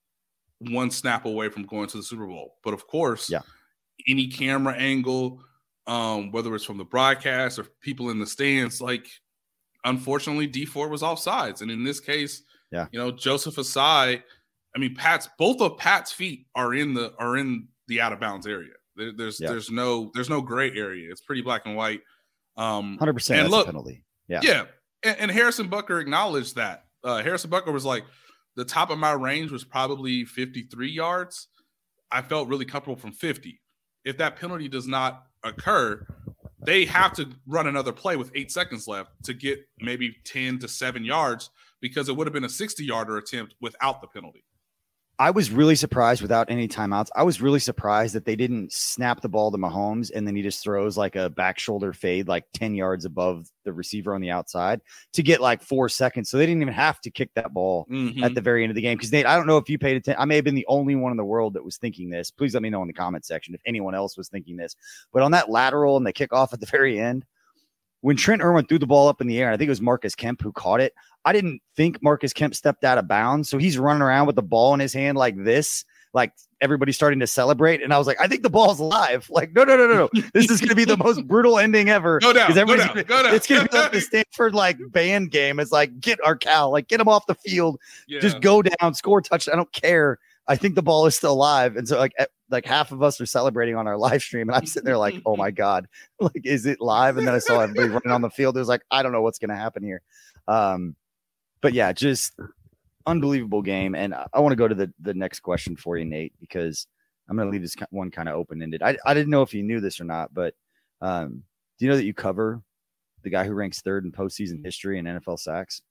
[SPEAKER 4] one snap away from going to the Super Bowl. But of course,
[SPEAKER 3] yeah.
[SPEAKER 4] any camera angle, um, whether it's from the broadcast or people in the stands, like unfortunately, D four was offsides, and in this case.
[SPEAKER 3] Yeah,
[SPEAKER 4] you know, Joseph Ossai. I mean, Pat's both of Pat's feet are in the are in the out of bounds area. There, there's yeah. there's no there's no gray area. It's pretty black and white. Um,
[SPEAKER 3] Hundred percent.
[SPEAKER 4] And look,
[SPEAKER 3] a penalty. Yeah,
[SPEAKER 4] yeah. And, and Harrison Butker acknowledged that. Uh, Harrison Butker was like, the top of my range was probably fifty-three yards. I felt really comfortable from fifty. If that penalty does not occur, they have to run another play with eight seconds left to get maybe ten to seven yards. Because it would have been a sixty-yarder attempt without the penalty.
[SPEAKER 3] I was really surprised without any timeouts. I was really surprised that they didn't snap the ball to Mahomes and then he just throws like a back shoulder fade like ten yards above the receiver on the outside to get like four seconds. So they didn't even have to kick that ball mm-hmm. at the very end of the game. Because Nate, I don't know if you paid attention. I may have been the only one in the world that was thinking this. Please let me know in the comment section if anyone else was thinking this. But on that lateral and the kickoff at the very end, when Trent Irwin threw the ball up in the air, I think it was Marcus Kemp who caught it. I didn't think Marcus Kemp stepped out of bounds. So he's running around with the ball in his hand like this, like everybody's starting to celebrate. And I was like, I think the ball's alive. Like, no, no, no, no, no. This is going to be the most brutal ending ever.
[SPEAKER 4] Go down, go down,
[SPEAKER 3] gonna,
[SPEAKER 4] go down.
[SPEAKER 3] It's going to be like the Stanford like band game. It's like, get our Cal, like get him off the field. Yeah. Just go down, score, touch. I don't care. I think the ball is still alive. And so like, like half of us are celebrating on our live stream. And I'm sitting there like, oh my God, like, is it live? And then I saw everybody running on the field. It was like, I don't know what's going to happen here. Um, But yeah, just unbelievable game. And I want to go to the, the next question for you, Nate, because I'm going to leave this one kind of open-ended. I, I didn't know if you knew this or not, but um, do you know that you cover the guy who ranks third in postseason history in N F L sacks?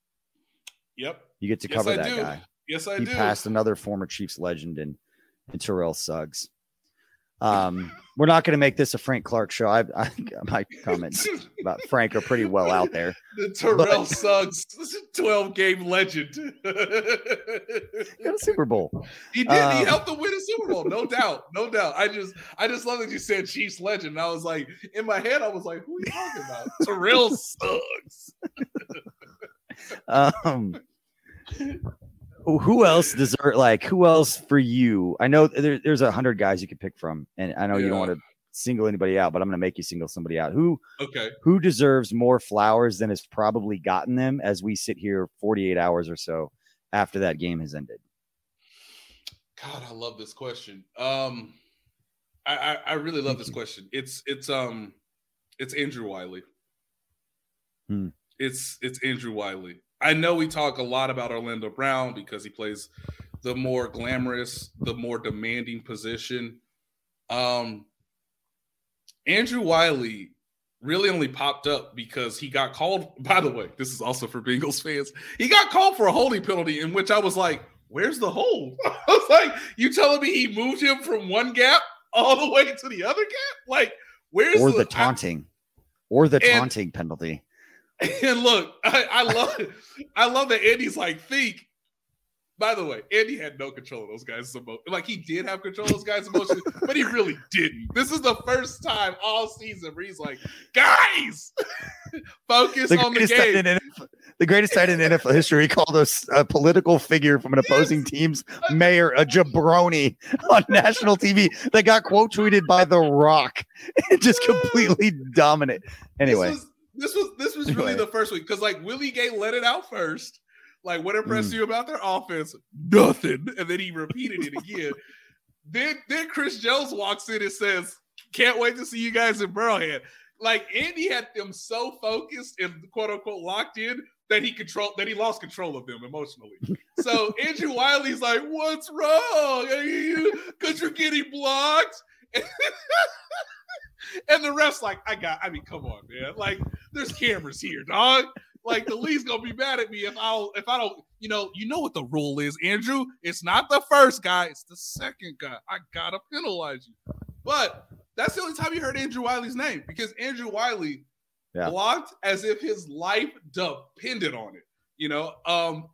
[SPEAKER 4] Yep.
[SPEAKER 3] You get to
[SPEAKER 4] yes,
[SPEAKER 3] cover
[SPEAKER 4] I
[SPEAKER 3] that
[SPEAKER 4] do.
[SPEAKER 3] guy.
[SPEAKER 4] Yes, I
[SPEAKER 3] he
[SPEAKER 4] do.
[SPEAKER 3] He passed another former Chiefs legend in, in Terrell Suggs. Um, we're not going to make this a Frank Clark show. I, I my comments about Frank are pretty well out there.
[SPEAKER 4] The Terrell but, Suggs twelve game legend.
[SPEAKER 3] Got a Super Bowl.
[SPEAKER 4] He did. Um, he helped them win a Super Bowl, no doubt, no doubt. I just, I just love that you said Chiefs legend. And I was like, in my head, I was like, who are you talking about? Terrell Suggs.
[SPEAKER 3] um. Who else deserve like who else for you? I know there, there's a hundred guys you could pick from, and I know yeah. you don't want to single anybody out, but I'm going to make you single somebody out. Who
[SPEAKER 4] okay?
[SPEAKER 3] Who deserves more flowers than has probably gotten them as we sit here forty-eight hours or so after that game has ended?
[SPEAKER 4] God, I love this question. Um, I I, I really love this question. It's it's um it's Andrew Wiley.
[SPEAKER 3] Hmm.
[SPEAKER 4] It's it's Andrew Wiley. I know we talk a lot about Orlando Brown because he plays the more glamorous, the more demanding position. Um, Andrew Wiley really only popped up because he got called. By the way, this is also for Bengals fans. He got called for a holding penalty in which I was like, where's the hold? I was like, you telling me he moved him from one gap all the way to the other gap? Like, where's
[SPEAKER 3] or
[SPEAKER 4] the,
[SPEAKER 3] the taunting I, or the
[SPEAKER 4] and,
[SPEAKER 3] taunting penalty?
[SPEAKER 4] And look, I, I love I love that Andy's like, think. By the way, Andy had no control of those guys' emotions. Like, he did have control of those guys' emotions, but he really didn't. This is the first time all season where he's like, guys, focus
[SPEAKER 3] the
[SPEAKER 4] on the game.
[SPEAKER 3] In N F L, the greatest tight end in N F L history, he called us a political figure from an opposing yes. team's mayor, a jabroni, on national T V that got quote tweeted by The Rock. Just completely dominant. Anyway.
[SPEAKER 4] This was, this was, this was really anyway. the first week because, like, Willie Gay let it out first. Like, what impressed mm. you about their offense? Nothing. And then he repeated it again. then, then Chris Jones walks in and says, can't wait to see you guys in Burrowhead. Like, Andy had them so focused and quote unquote locked in that he controlled that he lost control of them emotionally. So Andrew Wiley's like, what's wrong? Because you're getting blocked. And the ref's like, I got, I mean, come on, man. Like, there's cameras here, dog. Like, the league's gonna be mad at me if I don't, if I don't, you know, you know what the rule is, Andrew. It's not the first guy, it's the second guy. I gotta penalize you. But that's the only time you heard Andrew Wiley's name because Andrew Wiley yeah. blocked as if his life depended on it. You know, um,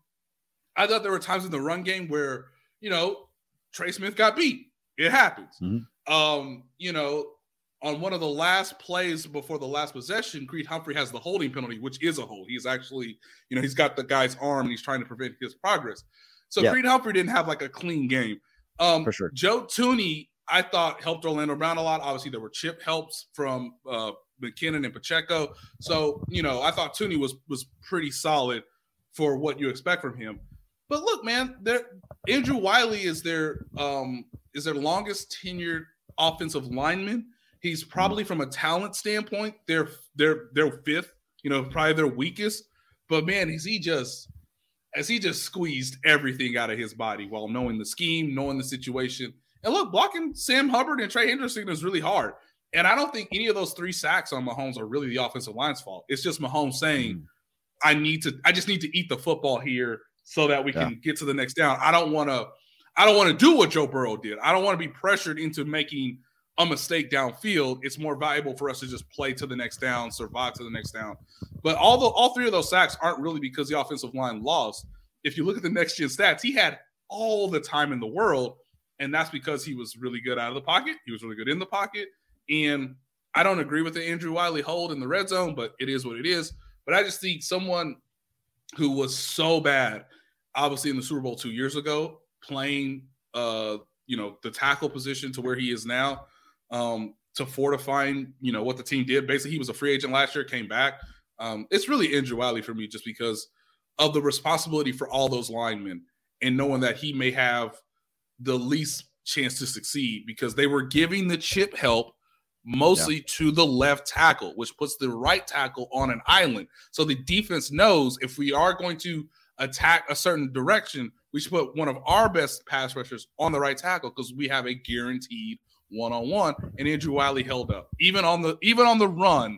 [SPEAKER 4] I thought there were times in the run game where, you know, Trey Smith got beat. It happens. Mm-hmm. Um, you know. On one of the last plays before the last possession, Creed Humphrey has the holding penalty, which is a hold. He's actually, you know, he's got the guy's arm and he's trying to prevent his progress. So yeah. Creed Humphrey didn't have like a clean game. Um, For sure. Joe Thuney, I thought, helped Orlando Brown a lot. Obviously, there were chip helps from uh, McKinnon and Pacheco. So, you know, I thought Thuney was was pretty solid for what you expect from him. But look, man, Andrew Wiley is their um, is their longest tenured offensive lineman. He's probably, from a talent standpoint, they're they're they're fifth, you know, probably their weakest. But man, is he just as he just squeezed everything out of his body while knowing the scheme, knowing the situation. And look, blocking Sam Hubbard and Trey Henderson is really hard. And I don't think any of those three sacks on Mahomes are really the offensive line's fault. It's just Mahomes saying, mm. I need to, I just need to eat the football here so that we yeah. can get to the next down. I don't want to, I don't want to do what Joe Burrow did. I don't want to be pressured into making a mistake downfield. It's more valuable for us to just play to the next down, survive to the next down. But all the all three of those sacks aren't really because the offensive line lost. If you look at the next gen stats, he had all the time in the world, and that's because he was really good out of the pocket. He was really good in the pocket. And I don't agree with the Andrew Wiley hold in the red zone, but it is what it is. But I just think someone who was so bad, obviously in the Super Bowl two years ago, playing uh, you know, the tackle position to where he is now, Um, to fortifying, you know, what the team did. Basically, he was a free agent last year, came back. Um, it's really Andrew Wiley for me just because of the responsibility for all those linemen and knowing that he may have the least chance to succeed because they were giving the chip help mostly yeah. to the left tackle, which puts the right tackle on an island. So the defense knows if we are going to attack a certain direction, we should put one of our best pass rushers on the right tackle because we have a guaranteed one-on-one, and Andrew Wiley held up. Even on the even on the run,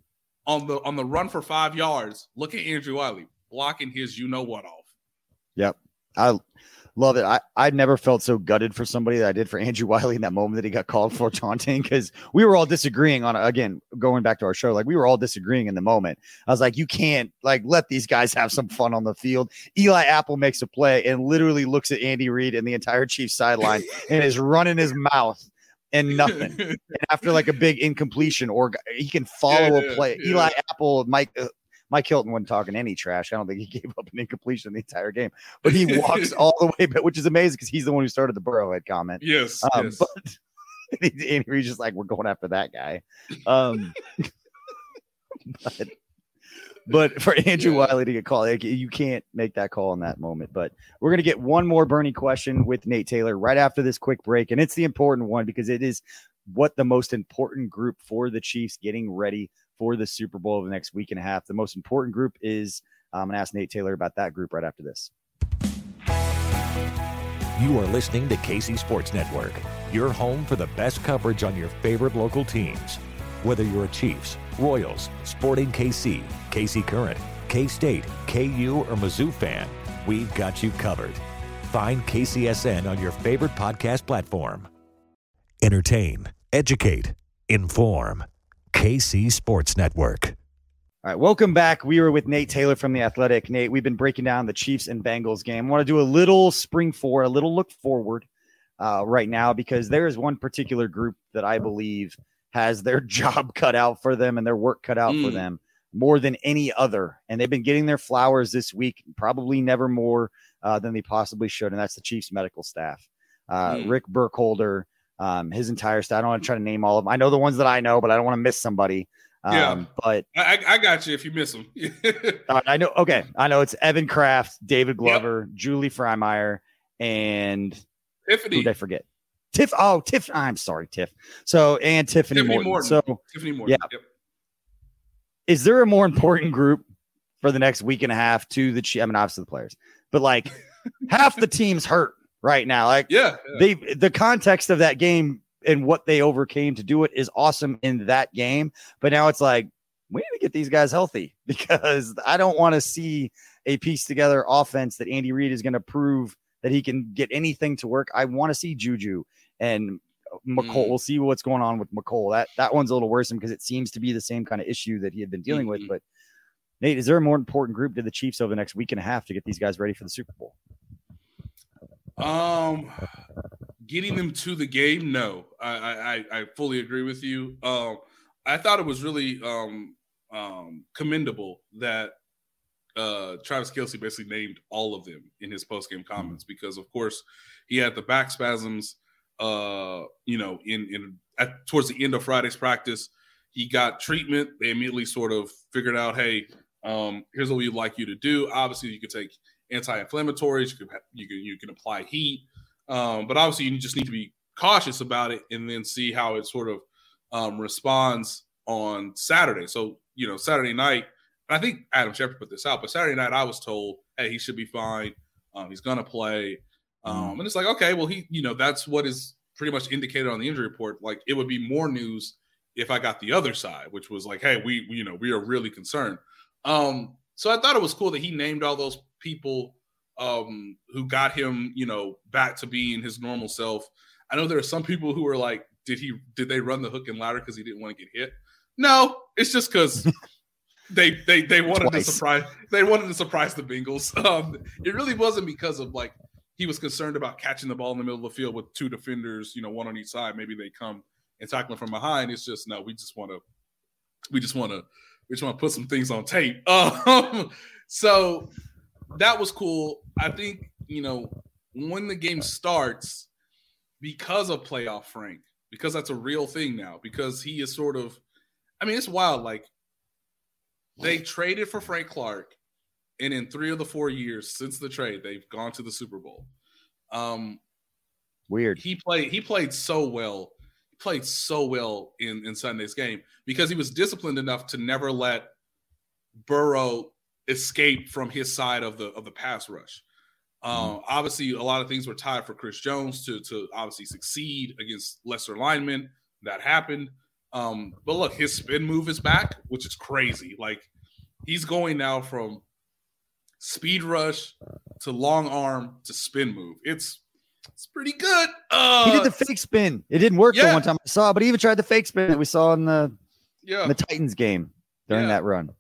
[SPEAKER 4] on the on the run for five yards, look at Andrew Wiley blocking his you-know-what off.
[SPEAKER 3] Yep. I love it. I, I never felt so gutted for somebody that I did for Andrew Wiley in that moment that he got called for taunting because we were all disagreeing on, again, going back to our show, like we were all disagreeing in the moment. I was like, you can't like let these guys have some fun on the field. Eli Apple makes a play and literally looks at Andy Reid and the entire Chiefs sideline and is running his mouth. And nothing. And after like a big incompletion, or he can follow yeah, a play. Yeah. Eli Apple, Mike, uh, Mike Hilton wasn't talking any trash. I don't think he gave up an incompletion the entire game, but he walks all the way back, which is amazing because he's the one who started the Burrowhead comment.
[SPEAKER 4] Yes,
[SPEAKER 3] um,
[SPEAKER 4] yes.
[SPEAKER 3] But Andy Reid's just like, we're going after that guy. Um, but. But for Andrew yeah. Wiley to get called, like, you can't make that call in that moment. But we're going to get one more Bernie question with Nate Taylor right after this quick break. And it's the important one because it is what the most important group for the Chiefs getting ready for the Super Bowl over the next week and a half. The most important group is, I'm going to ask Nate Taylor about that group right after this.
[SPEAKER 2] You are listening to K C Sports Network, your home for the best coverage on your favorite local teams. Whether you're a Chiefs, Royals, Sporting K C, K C Current, K-State, K U, or Mizzou fan, we've got you covered. Find K C S N on your favorite podcast platform. Entertain, educate, inform. K C Sports Network.
[SPEAKER 3] All right, welcome back. We were with Nate Taylor from The Athletic. Nate, we've been breaking down the Chiefs and Bengals game. I want to do a little spring forward, a little look forward uh, right now, because there is one particular group that I believe has their job cut out for them and their work cut out mm. for them more than any other. And they've been getting their flowers this week, probably never more uh, than they possibly should. And that's the Chiefs medical staff. Uh, mm. Rick Burkholder, um, his entire staff. I don't want to try to name all of them. I know the ones that I know, but I don't want to miss somebody. Um,
[SPEAKER 4] yeah,
[SPEAKER 3] but
[SPEAKER 4] I, I got you if you miss them.
[SPEAKER 3] uh, I know. Okay. I know it's Evan Kraft, David Glover, yep. Julie Freimeyer, and
[SPEAKER 4] Tiffany.
[SPEAKER 3] Who did I forget? Tiff. Oh, Tiff. I'm sorry, Tiff. So, and Tiffany,
[SPEAKER 4] Tiffany
[SPEAKER 3] Morton.
[SPEAKER 4] Morton.
[SPEAKER 3] So,
[SPEAKER 4] Tiffany Morton.
[SPEAKER 3] Yeah.
[SPEAKER 4] Yep.
[SPEAKER 3] Is there a more important group for the next week and a half to the Chiefs? I mean, obviously the players, but like half the team's hurt right now. Like,
[SPEAKER 4] yeah, yeah.
[SPEAKER 3] they, the context of that game and what they overcame to do it is awesome in that game. But now it's like, we need to get these guys healthy, because I don't want to see a piece together offense that Andy Reid is going to prove that he can get anything to work. I want to see Juju and McColl. Mm. We'll see what's going on with McColl. That that one's a little worrisome because it seems to be the same kind of issue that he had been dealing mm-hmm. with. But Nate, is there a more important group to the Chiefs over the next week and a half to get these guys ready for the Super Bowl?
[SPEAKER 4] Um, getting them to the game, no. I I, I fully agree with you. Um, I thought it was really um um commendable that uh Travis Kelce basically named all of them in his post-game comments, because of course he had the back spasms. Uh, you know, in in at, towards the end of Friday's practice, he got treatment. They immediately sort of figured out, hey, um, here's what we'd like you to do. Obviously, you could take anti-inflammatories. You can you can you can apply heat, um, but obviously you just need to be cautious about it and then see how it sort of um, responds on Saturday. So you know, Saturday night, and I think Adam Shepard put this out, but Saturday night I was told, hey, he should be fine. Um, he's gonna play. Um, and it's like, okay, well, he, you know, that's what is pretty much indicated on the injury report. Like, it would be more news if I got the other side, which was like, hey, we, we you know, we are really concerned. Um, so I thought it was cool that he named all those people um, who got him, you know, back to being his normal self. I know there are some people who were like, did he, did they run the hook and ladder because he didn't want to get hit? No, it's just because they, they, they wanted Twice. to surprise, they wanted to surprise the Bengals. Um, it really wasn't because of like, he was concerned about catching the ball in the middle of the field with two defenders, you know, one on each side. Maybe they come and tackle him from behind. It's just, no, we just want to, we just want to, we just want to put some things on tape. Um, so that was cool. I think, you know, when the game starts, because of playoff Frank, because that's a real thing now, because he is sort of, I mean, it's wild. Like, they traded for Frank Clark. And in three of the four years since the trade, they've gone to the Super Bowl. Um,
[SPEAKER 3] Weird.
[SPEAKER 4] He played. He played so well. He played so well in, in Sunday's game because he was disciplined enough to never let Burrow escape from his side of the of the pass rush. Um, mm. Obviously, a lot of things were tied for Chris Jones to to obviously succeed against lesser linemen. That happened. Um, but look, his spin move is back, which is crazy. Like, he's going now from speed rush to long arm to spin move. It's it's pretty good. Uh,
[SPEAKER 3] he did the fake spin. It didn't work
[SPEAKER 4] yeah.
[SPEAKER 3] the one time I saw, but he even tried the fake spin that we saw in the
[SPEAKER 4] yeah.
[SPEAKER 3] in the Titans game during yeah. that run.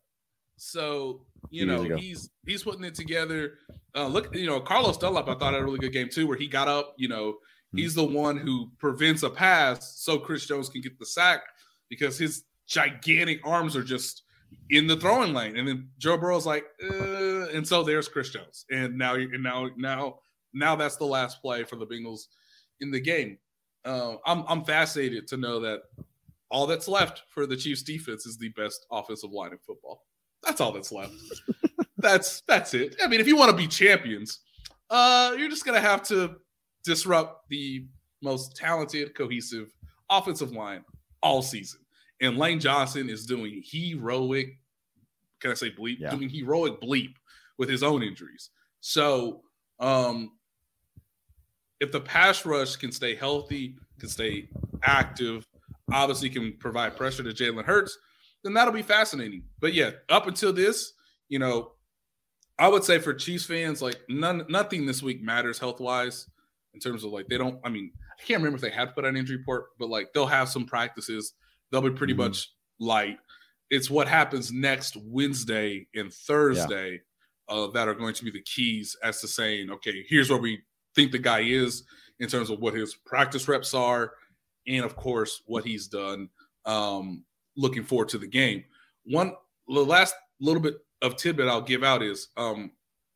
[SPEAKER 4] So you know he's he's putting it together. Uh, look, you know, Carlos Dunlap, I thought had a really good game too, where he got up. You know, he's the one who prevents a pass so Chris Jones can get the sack because his gigantic arms are just in the throwing lane. And then Joe Burrow's like, uh, and so there's Chris Jones. And now, and now, now, now that's the last play for the Bengals in the game. Uh, I'm, I'm fascinated to know that all that's left for the Chiefs defense is the best offensive line in football. That's all that's left. that's, that's it. I mean, if you want to be champions, uh, you're just going to have to disrupt the most talented, cohesive offensive line all season. And Lane Johnson is doing heroic, can I say bleep? Yeah. Doing heroic bleep with his own injuries. So um, if the pass rush can stay healthy, can stay active, obviously can provide pressure to Jalen Hurts, then that'll be fascinating. But yeah, up until this, you know, I would say for Chiefs fans, like none, nothing this week matters health-wise in terms of like they don't. I mean, I can't remember if they had put out an injury report, but like they'll have some practices. They'll be pretty mm-hmm. much light. It's what happens next Wednesday and Thursday yeah. uh, that are going to be the keys as to saying, okay, here's where we think the guy is in terms of what his practice reps are, and of course what he's done. Um, looking forward to the game. One, the last little bit of tidbit I'll give out is, um,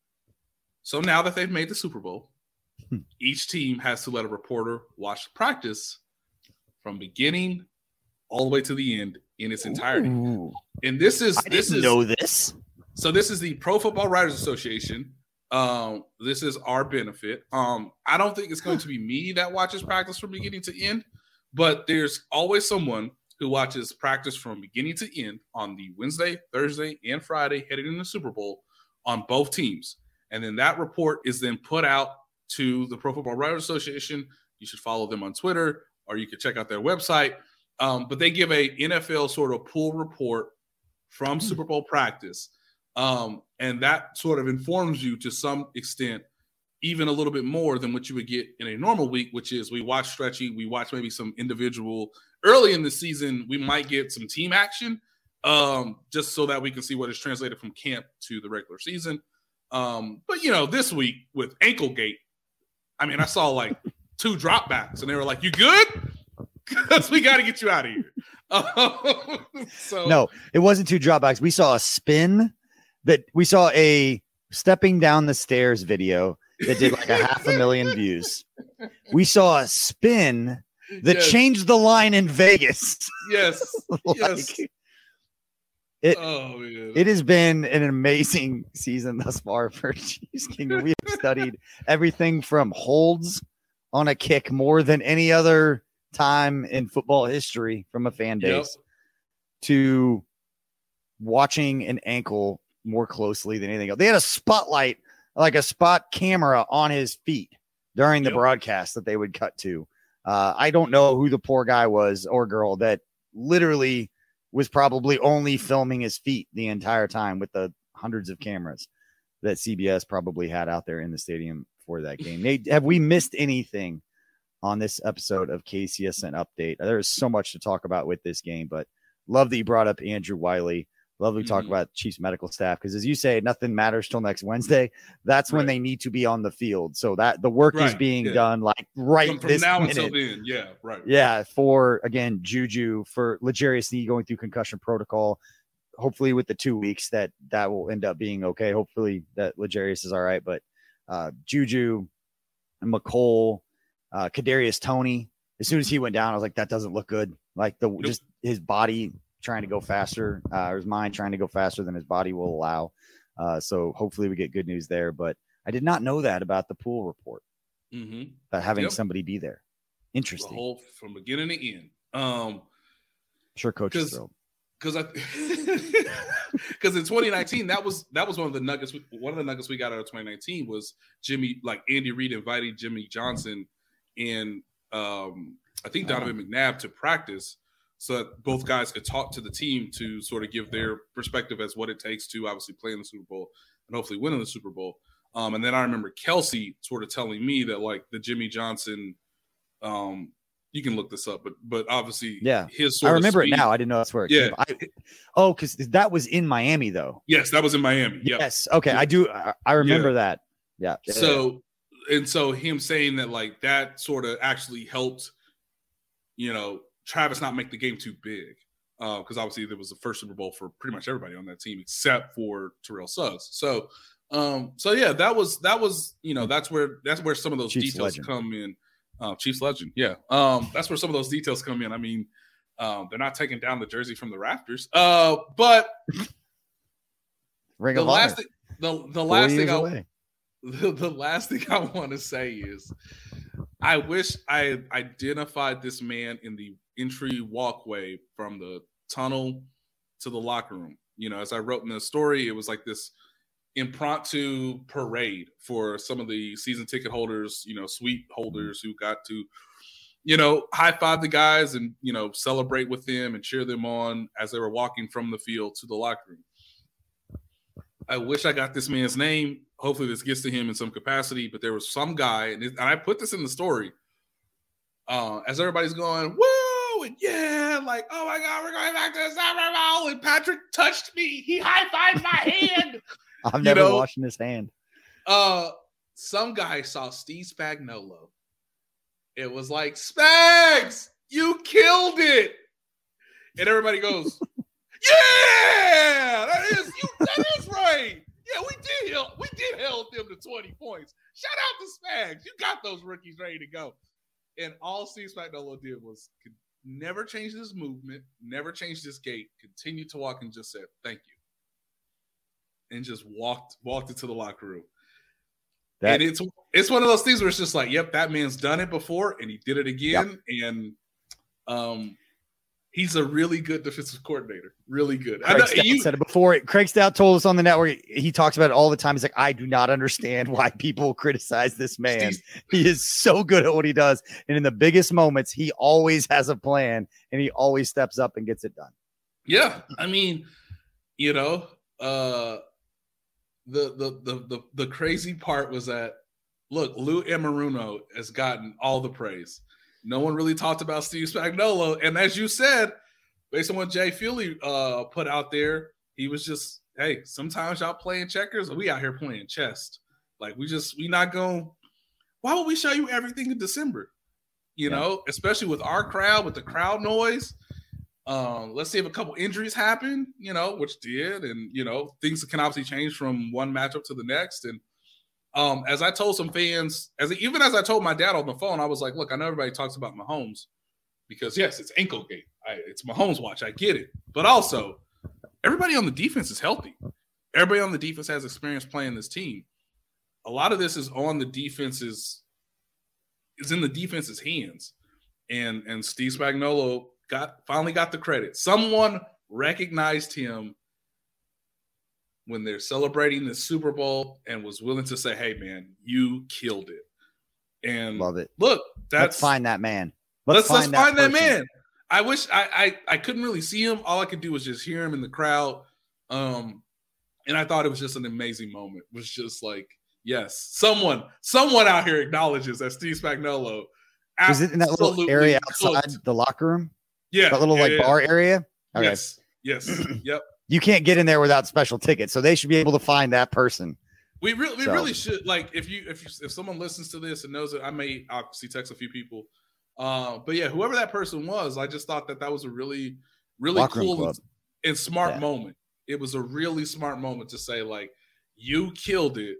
[SPEAKER 4] so now that they've made the Super Bowl, each team has to let a reporter watch practice from beginning all the way to the end in its entirety. Ooh. And this is
[SPEAKER 3] I
[SPEAKER 4] this
[SPEAKER 3] didn't
[SPEAKER 4] is
[SPEAKER 3] know this.
[SPEAKER 4] So this is the Pro Football Writers Association. Um, this is our benefit. Um, I don't think it's going to be me that watches practice from beginning to end, but there's always someone who watches practice from beginning to end on the Wednesday, Thursday, and Friday heading into the Super Bowl on both teams. And then that report is then put out to the Pro Football Writers Association. You should follow them on Twitter, or you can check out their website. Um, but they give a N F L sort of pool report from mm-hmm. Super Bowl practice. Um, and that sort of informs you to some extent, even a little bit more than what you would get in a normal week, which is we watch stretchy, we watch maybe some individual. Early in the season, we might get some team action um, just so that we can see what is translated from camp to the regular season. Um, but, you know, this week with Anklegate, I mean, I saw like two dropbacks, and they were like, you good? Because we got to get you out of here. Um, so
[SPEAKER 3] No, it wasn't two dropbacks. We saw a spin that we saw a stepping down the stairs video that did like a half a million views. We saw a spin that yes. changed the line in Vegas.
[SPEAKER 4] Yes.
[SPEAKER 3] like,
[SPEAKER 4] yes.
[SPEAKER 3] It,
[SPEAKER 4] oh, man.
[SPEAKER 3] It has been an amazing season thus far for Chiefs Kingdom. We have studied everything from holds on a kick more than any other time in football history from a fan base yep. to watching an ankle more closely than anything else. They had a spotlight, like a spot camera on his feet during the yep. broadcast that they would cut to. Uh, I don't know who the poor guy was or girl that literally was probably only filming his feet the entire time with the hundreds of cameras that C B S probably had out there in the stadium for that game. Nate, have we missed anything on this episode of K C S N Update? There is so much to talk about with this game, but love that you brought up Andrew Wiley. Love to talk mm-hmm. about Chiefs medical staff, because as you say, nothing matters till next Wednesday. That's right. when they need to be on the field. So that the work right. is being yeah. done like right
[SPEAKER 4] from, from
[SPEAKER 3] this
[SPEAKER 4] now
[SPEAKER 3] minute.
[SPEAKER 4] until then. Yeah, right.
[SPEAKER 3] Yeah, for again Juju, for L'Jarius Sneed going through concussion protocol. Hopefully, with the two weeks that that will end up being okay. Hopefully that L'Jarius is all right, but uh, Juju, McCole, uh, Kadarius Toney. As soon as he went down, I was like, that doesn't look good. Like the nope. just his body trying to go faster, uh, or his mind trying to go faster than his body will allow. Uh, so hopefully we get good news there. But I did not know that about the pool report,
[SPEAKER 4] mm-hmm.
[SPEAKER 3] about having
[SPEAKER 4] yep.
[SPEAKER 3] somebody be there. Interesting.
[SPEAKER 4] The whole from beginning to end. Um,
[SPEAKER 3] sure, coach is thrilled.
[SPEAKER 4] Because I, because in twenty nineteen, that was that was one of the nuggets. One of the nuggets we got out of twenty nineteen was Jimmy, like Andy Reid inviting Jimmy Johnson and um, I think Donovan oh. McNabb to practice, so that both guys could talk to the team to sort of give their perspective as what it takes to obviously play in the Super Bowl and hopefully win in the Super Bowl. Um, and then I remember Kelsey sort of telling me that like the Jimmy Johnson, um, you can look this up, but but obviously,
[SPEAKER 3] yeah,
[SPEAKER 4] his sort
[SPEAKER 3] I remember
[SPEAKER 4] of speed,
[SPEAKER 3] it now. I didn't know that's where it
[SPEAKER 4] yeah.
[SPEAKER 3] came. I, oh, because that was in Miami though.
[SPEAKER 4] Yes, that was in Miami. Yep.
[SPEAKER 3] Yes. Okay, I do. I, I remember yeah. that. Yeah.
[SPEAKER 4] So and so him saying that like that sort of actually helped, you know, Travis not make the game too big, because uh, obviously there was the first Super Bowl for pretty much everybody on that team except for Terrell Suggs. So, um, so yeah, that was that was you know that's where that's where some of those Chiefs details legend. come in. Uh, Chiefs legend, yeah, um, that's where some of those details come in. I mean, um, they're not taking down the jersey from the rafters, uh, but
[SPEAKER 3] Ring
[SPEAKER 4] the
[SPEAKER 3] of
[SPEAKER 4] last
[SPEAKER 3] honor.
[SPEAKER 4] thing, the the last thing I
[SPEAKER 3] away.
[SPEAKER 4] the, the last thing I want to say is, I wish I had identified this man in the entry walkway from the tunnel to the locker room. You know, as I wrote in the story, it was like this impromptu parade for some of the season ticket holders, you know, suite holders who got to you know, high five the guys and, you know, celebrate with them and cheer them on as they were walking from the field to the locker room. I wish I got this man's name. Hopefully this gets to him in some capacity, but there was some guy, and, it, and I put this in the story, uh, as everybody's going, woo, and yeah, like, oh my God, we're going back to the Super Bowl, and Patrick touched me. He high-fived my hand.
[SPEAKER 3] I'm never
[SPEAKER 4] you know?
[SPEAKER 3] washing his hand.
[SPEAKER 4] Uh, some guy saw Steve Spagnuolo. It was like, Spags, you killed it. And everybody goes, yeah, that is you. That is right. Yeah, we did. We did held them to twenty points. Shout out to Spags. You got those rookies ready to go. And all Steve Spagnuolo did was never change his movement, never changed his gait, continued to walk and just said, "Thank you," and just walked walked into the locker room. That, and it's it's one of those things where it's just like, yep, that man's done it before, and he did it again, yep. and um. He's a really good defensive coordinator. Really good.
[SPEAKER 3] Craig
[SPEAKER 4] I know,
[SPEAKER 3] Stout
[SPEAKER 4] you,
[SPEAKER 3] said it before. Craig Stout told us on the network. He talks about it all the time. He's like, I do not understand why people criticize this man. He is so good at what he does. And in the biggest moments, he always has a plan and he always steps up and gets it done.
[SPEAKER 4] Yeah. I mean, you know, uh, the, the, the, the, the crazy part was that, look, Lou Anarumo has gotten all the praise. No one really talked about Steve Spagnuolo. And as you said, based on what Jay Feely uh, put out there, he was just, hey, sometimes y'all playing checkers, we out here playing chess. Like, we just, we not going, why would we show you everything in December? You yeah. know, especially with our crowd, with the crowd noise. Um, let's see if a couple injuries happen, you know, which did. And, you know, things can obviously change from one matchup to the next. And, Um, as I told some fans, as even as I told my dad on the phone, I was like, look, I know everybody talks about Mahomes because, yes, it's ankle gate. I, it's Mahomes watch. I get it. But also, everybody on the defense is healthy. Everybody on the defense has experience playing this team. A lot of this is on the defense's – is in the defense's hands. And, and Steve Spagnuolo got finally got the credit. Someone recognized him when they're celebrating the Super Bowl and was willing to say, hey, man, you killed it. And
[SPEAKER 3] love it.
[SPEAKER 4] Look, that's
[SPEAKER 3] let's find that man.
[SPEAKER 4] Let's, let's, find, let's find that, that man. I wish I, I I couldn't really see him. All I could do was just hear him in the crowd. Um, and I thought it was just an amazing moment. It was just like, yes, someone, someone out here acknowledges that Steve Spagnuolo.
[SPEAKER 3] Is it in that little area outside cooked. the locker room?
[SPEAKER 4] Yeah.
[SPEAKER 3] That little
[SPEAKER 4] yeah,
[SPEAKER 3] like
[SPEAKER 4] yeah.
[SPEAKER 3] bar area? Okay.
[SPEAKER 4] Yes. Yes. Yep.
[SPEAKER 3] You can't get in there without special tickets, so they should be able to find that person.
[SPEAKER 4] We really, we
[SPEAKER 3] so.
[SPEAKER 4] really should. Like, if you, if you, if someone listens to this and knows it, I may obviously text a few people. Uh, but yeah, whoever that person was, I just thought that that was a really, really
[SPEAKER 3] Locker
[SPEAKER 4] cool and, and smart
[SPEAKER 3] yeah.
[SPEAKER 4] moment. It was a really smart moment to say, like, you killed it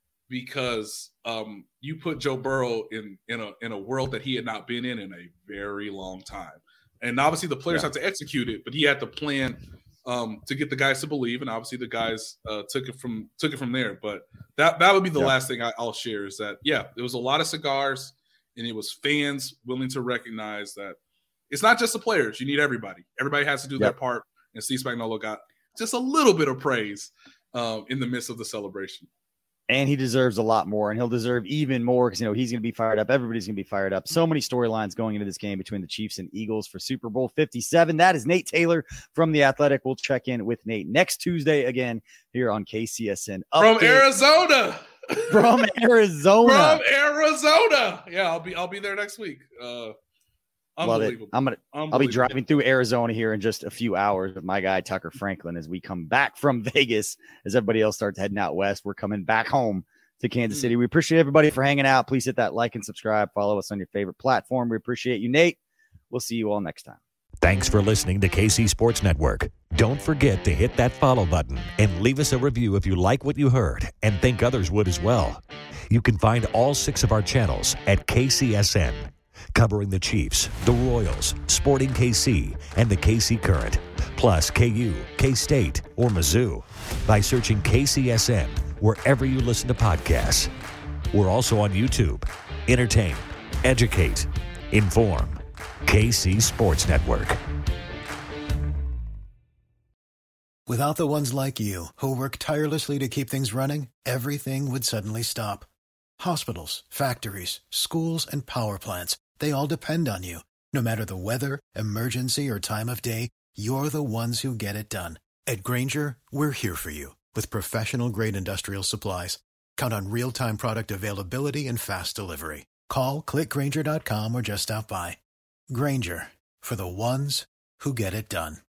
[SPEAKER 4] because um, you put Joe Burrow in in a in a world that he had not been in in a very long time. And obviously, the players
[SPEAKER 3] yeah.
[SPEAKER 4] have to execute it, but he had to plan. Um, to get the guys to believe, and obviously the guys uh, took it from took it from there. But that that would be the yeah. last thing I, I'll share is that yeah, there was a lot of cigars, and it was fans willing to recognize that it's not just the players. You need everybody. Everybody has to do yep. their part, and Steve Spagnuolo got just a little bit of praise um, in the midst of the celebration.
[SPEAKER 3] And he deserves a lot more, and he'll deserve even more because, you know, he's going to be fired up. Everybody's going to be fired up. So many storylines going into this game between the Chiefs and Eagles for Super Bowl fifty-seven. That is Nate Taylor from The Athletic. We'll check in with Nate next Tuesday again here on K C S N.
[SPEAKER 4] Update. From Arizona.
[SPEAKER 3] From Arizona.
[SPEAKER 4] From Arizona. Yeah, I'll be I'll be there next week. Uh,
[SPEAKER 3] Love it. I'm gonna. I'll be driving through Arizona here in just a few hours with my guy Tucker Franklin as we come back from Vegas. As everybody else starts heading out west, we're coming back home to Kansas City. We appreciate everybody for hanging out. Please hit that like and subscribe. Follow us on your favorite platform. We appreciate you, Nate. We'll see you all next time.
[SPEAKER 2] Thanks for listening to K C Sports Network. Don't forget to hit that follow button and leave us a review if you like what you heard and think others would as well. You can find all six of our channels at K C S N. Covering the Chiefs, the Royals, Sporting K C, and the K C Current, plus K U, K-State, or Mizzou by searching K C S N wherever you listen to podcasts. We're also on YouTube. Entertain, educate, inform. K C Sports Network.
[SPEAKER 6] Without the ones like you, who work tirelessly to keep things running, everything would suddenly stop. Hospitals, factories, schools, and power plants, They all depend on you. No matter the weather, emergency, or time of day, you're the ones who get it done. At Grainger, we're here for you with professional-grade industrial supplies. Count on real-time product availability and fast delivery. Call, click Grainger dot com, or just stop by. Grainger, for the ones who get it done.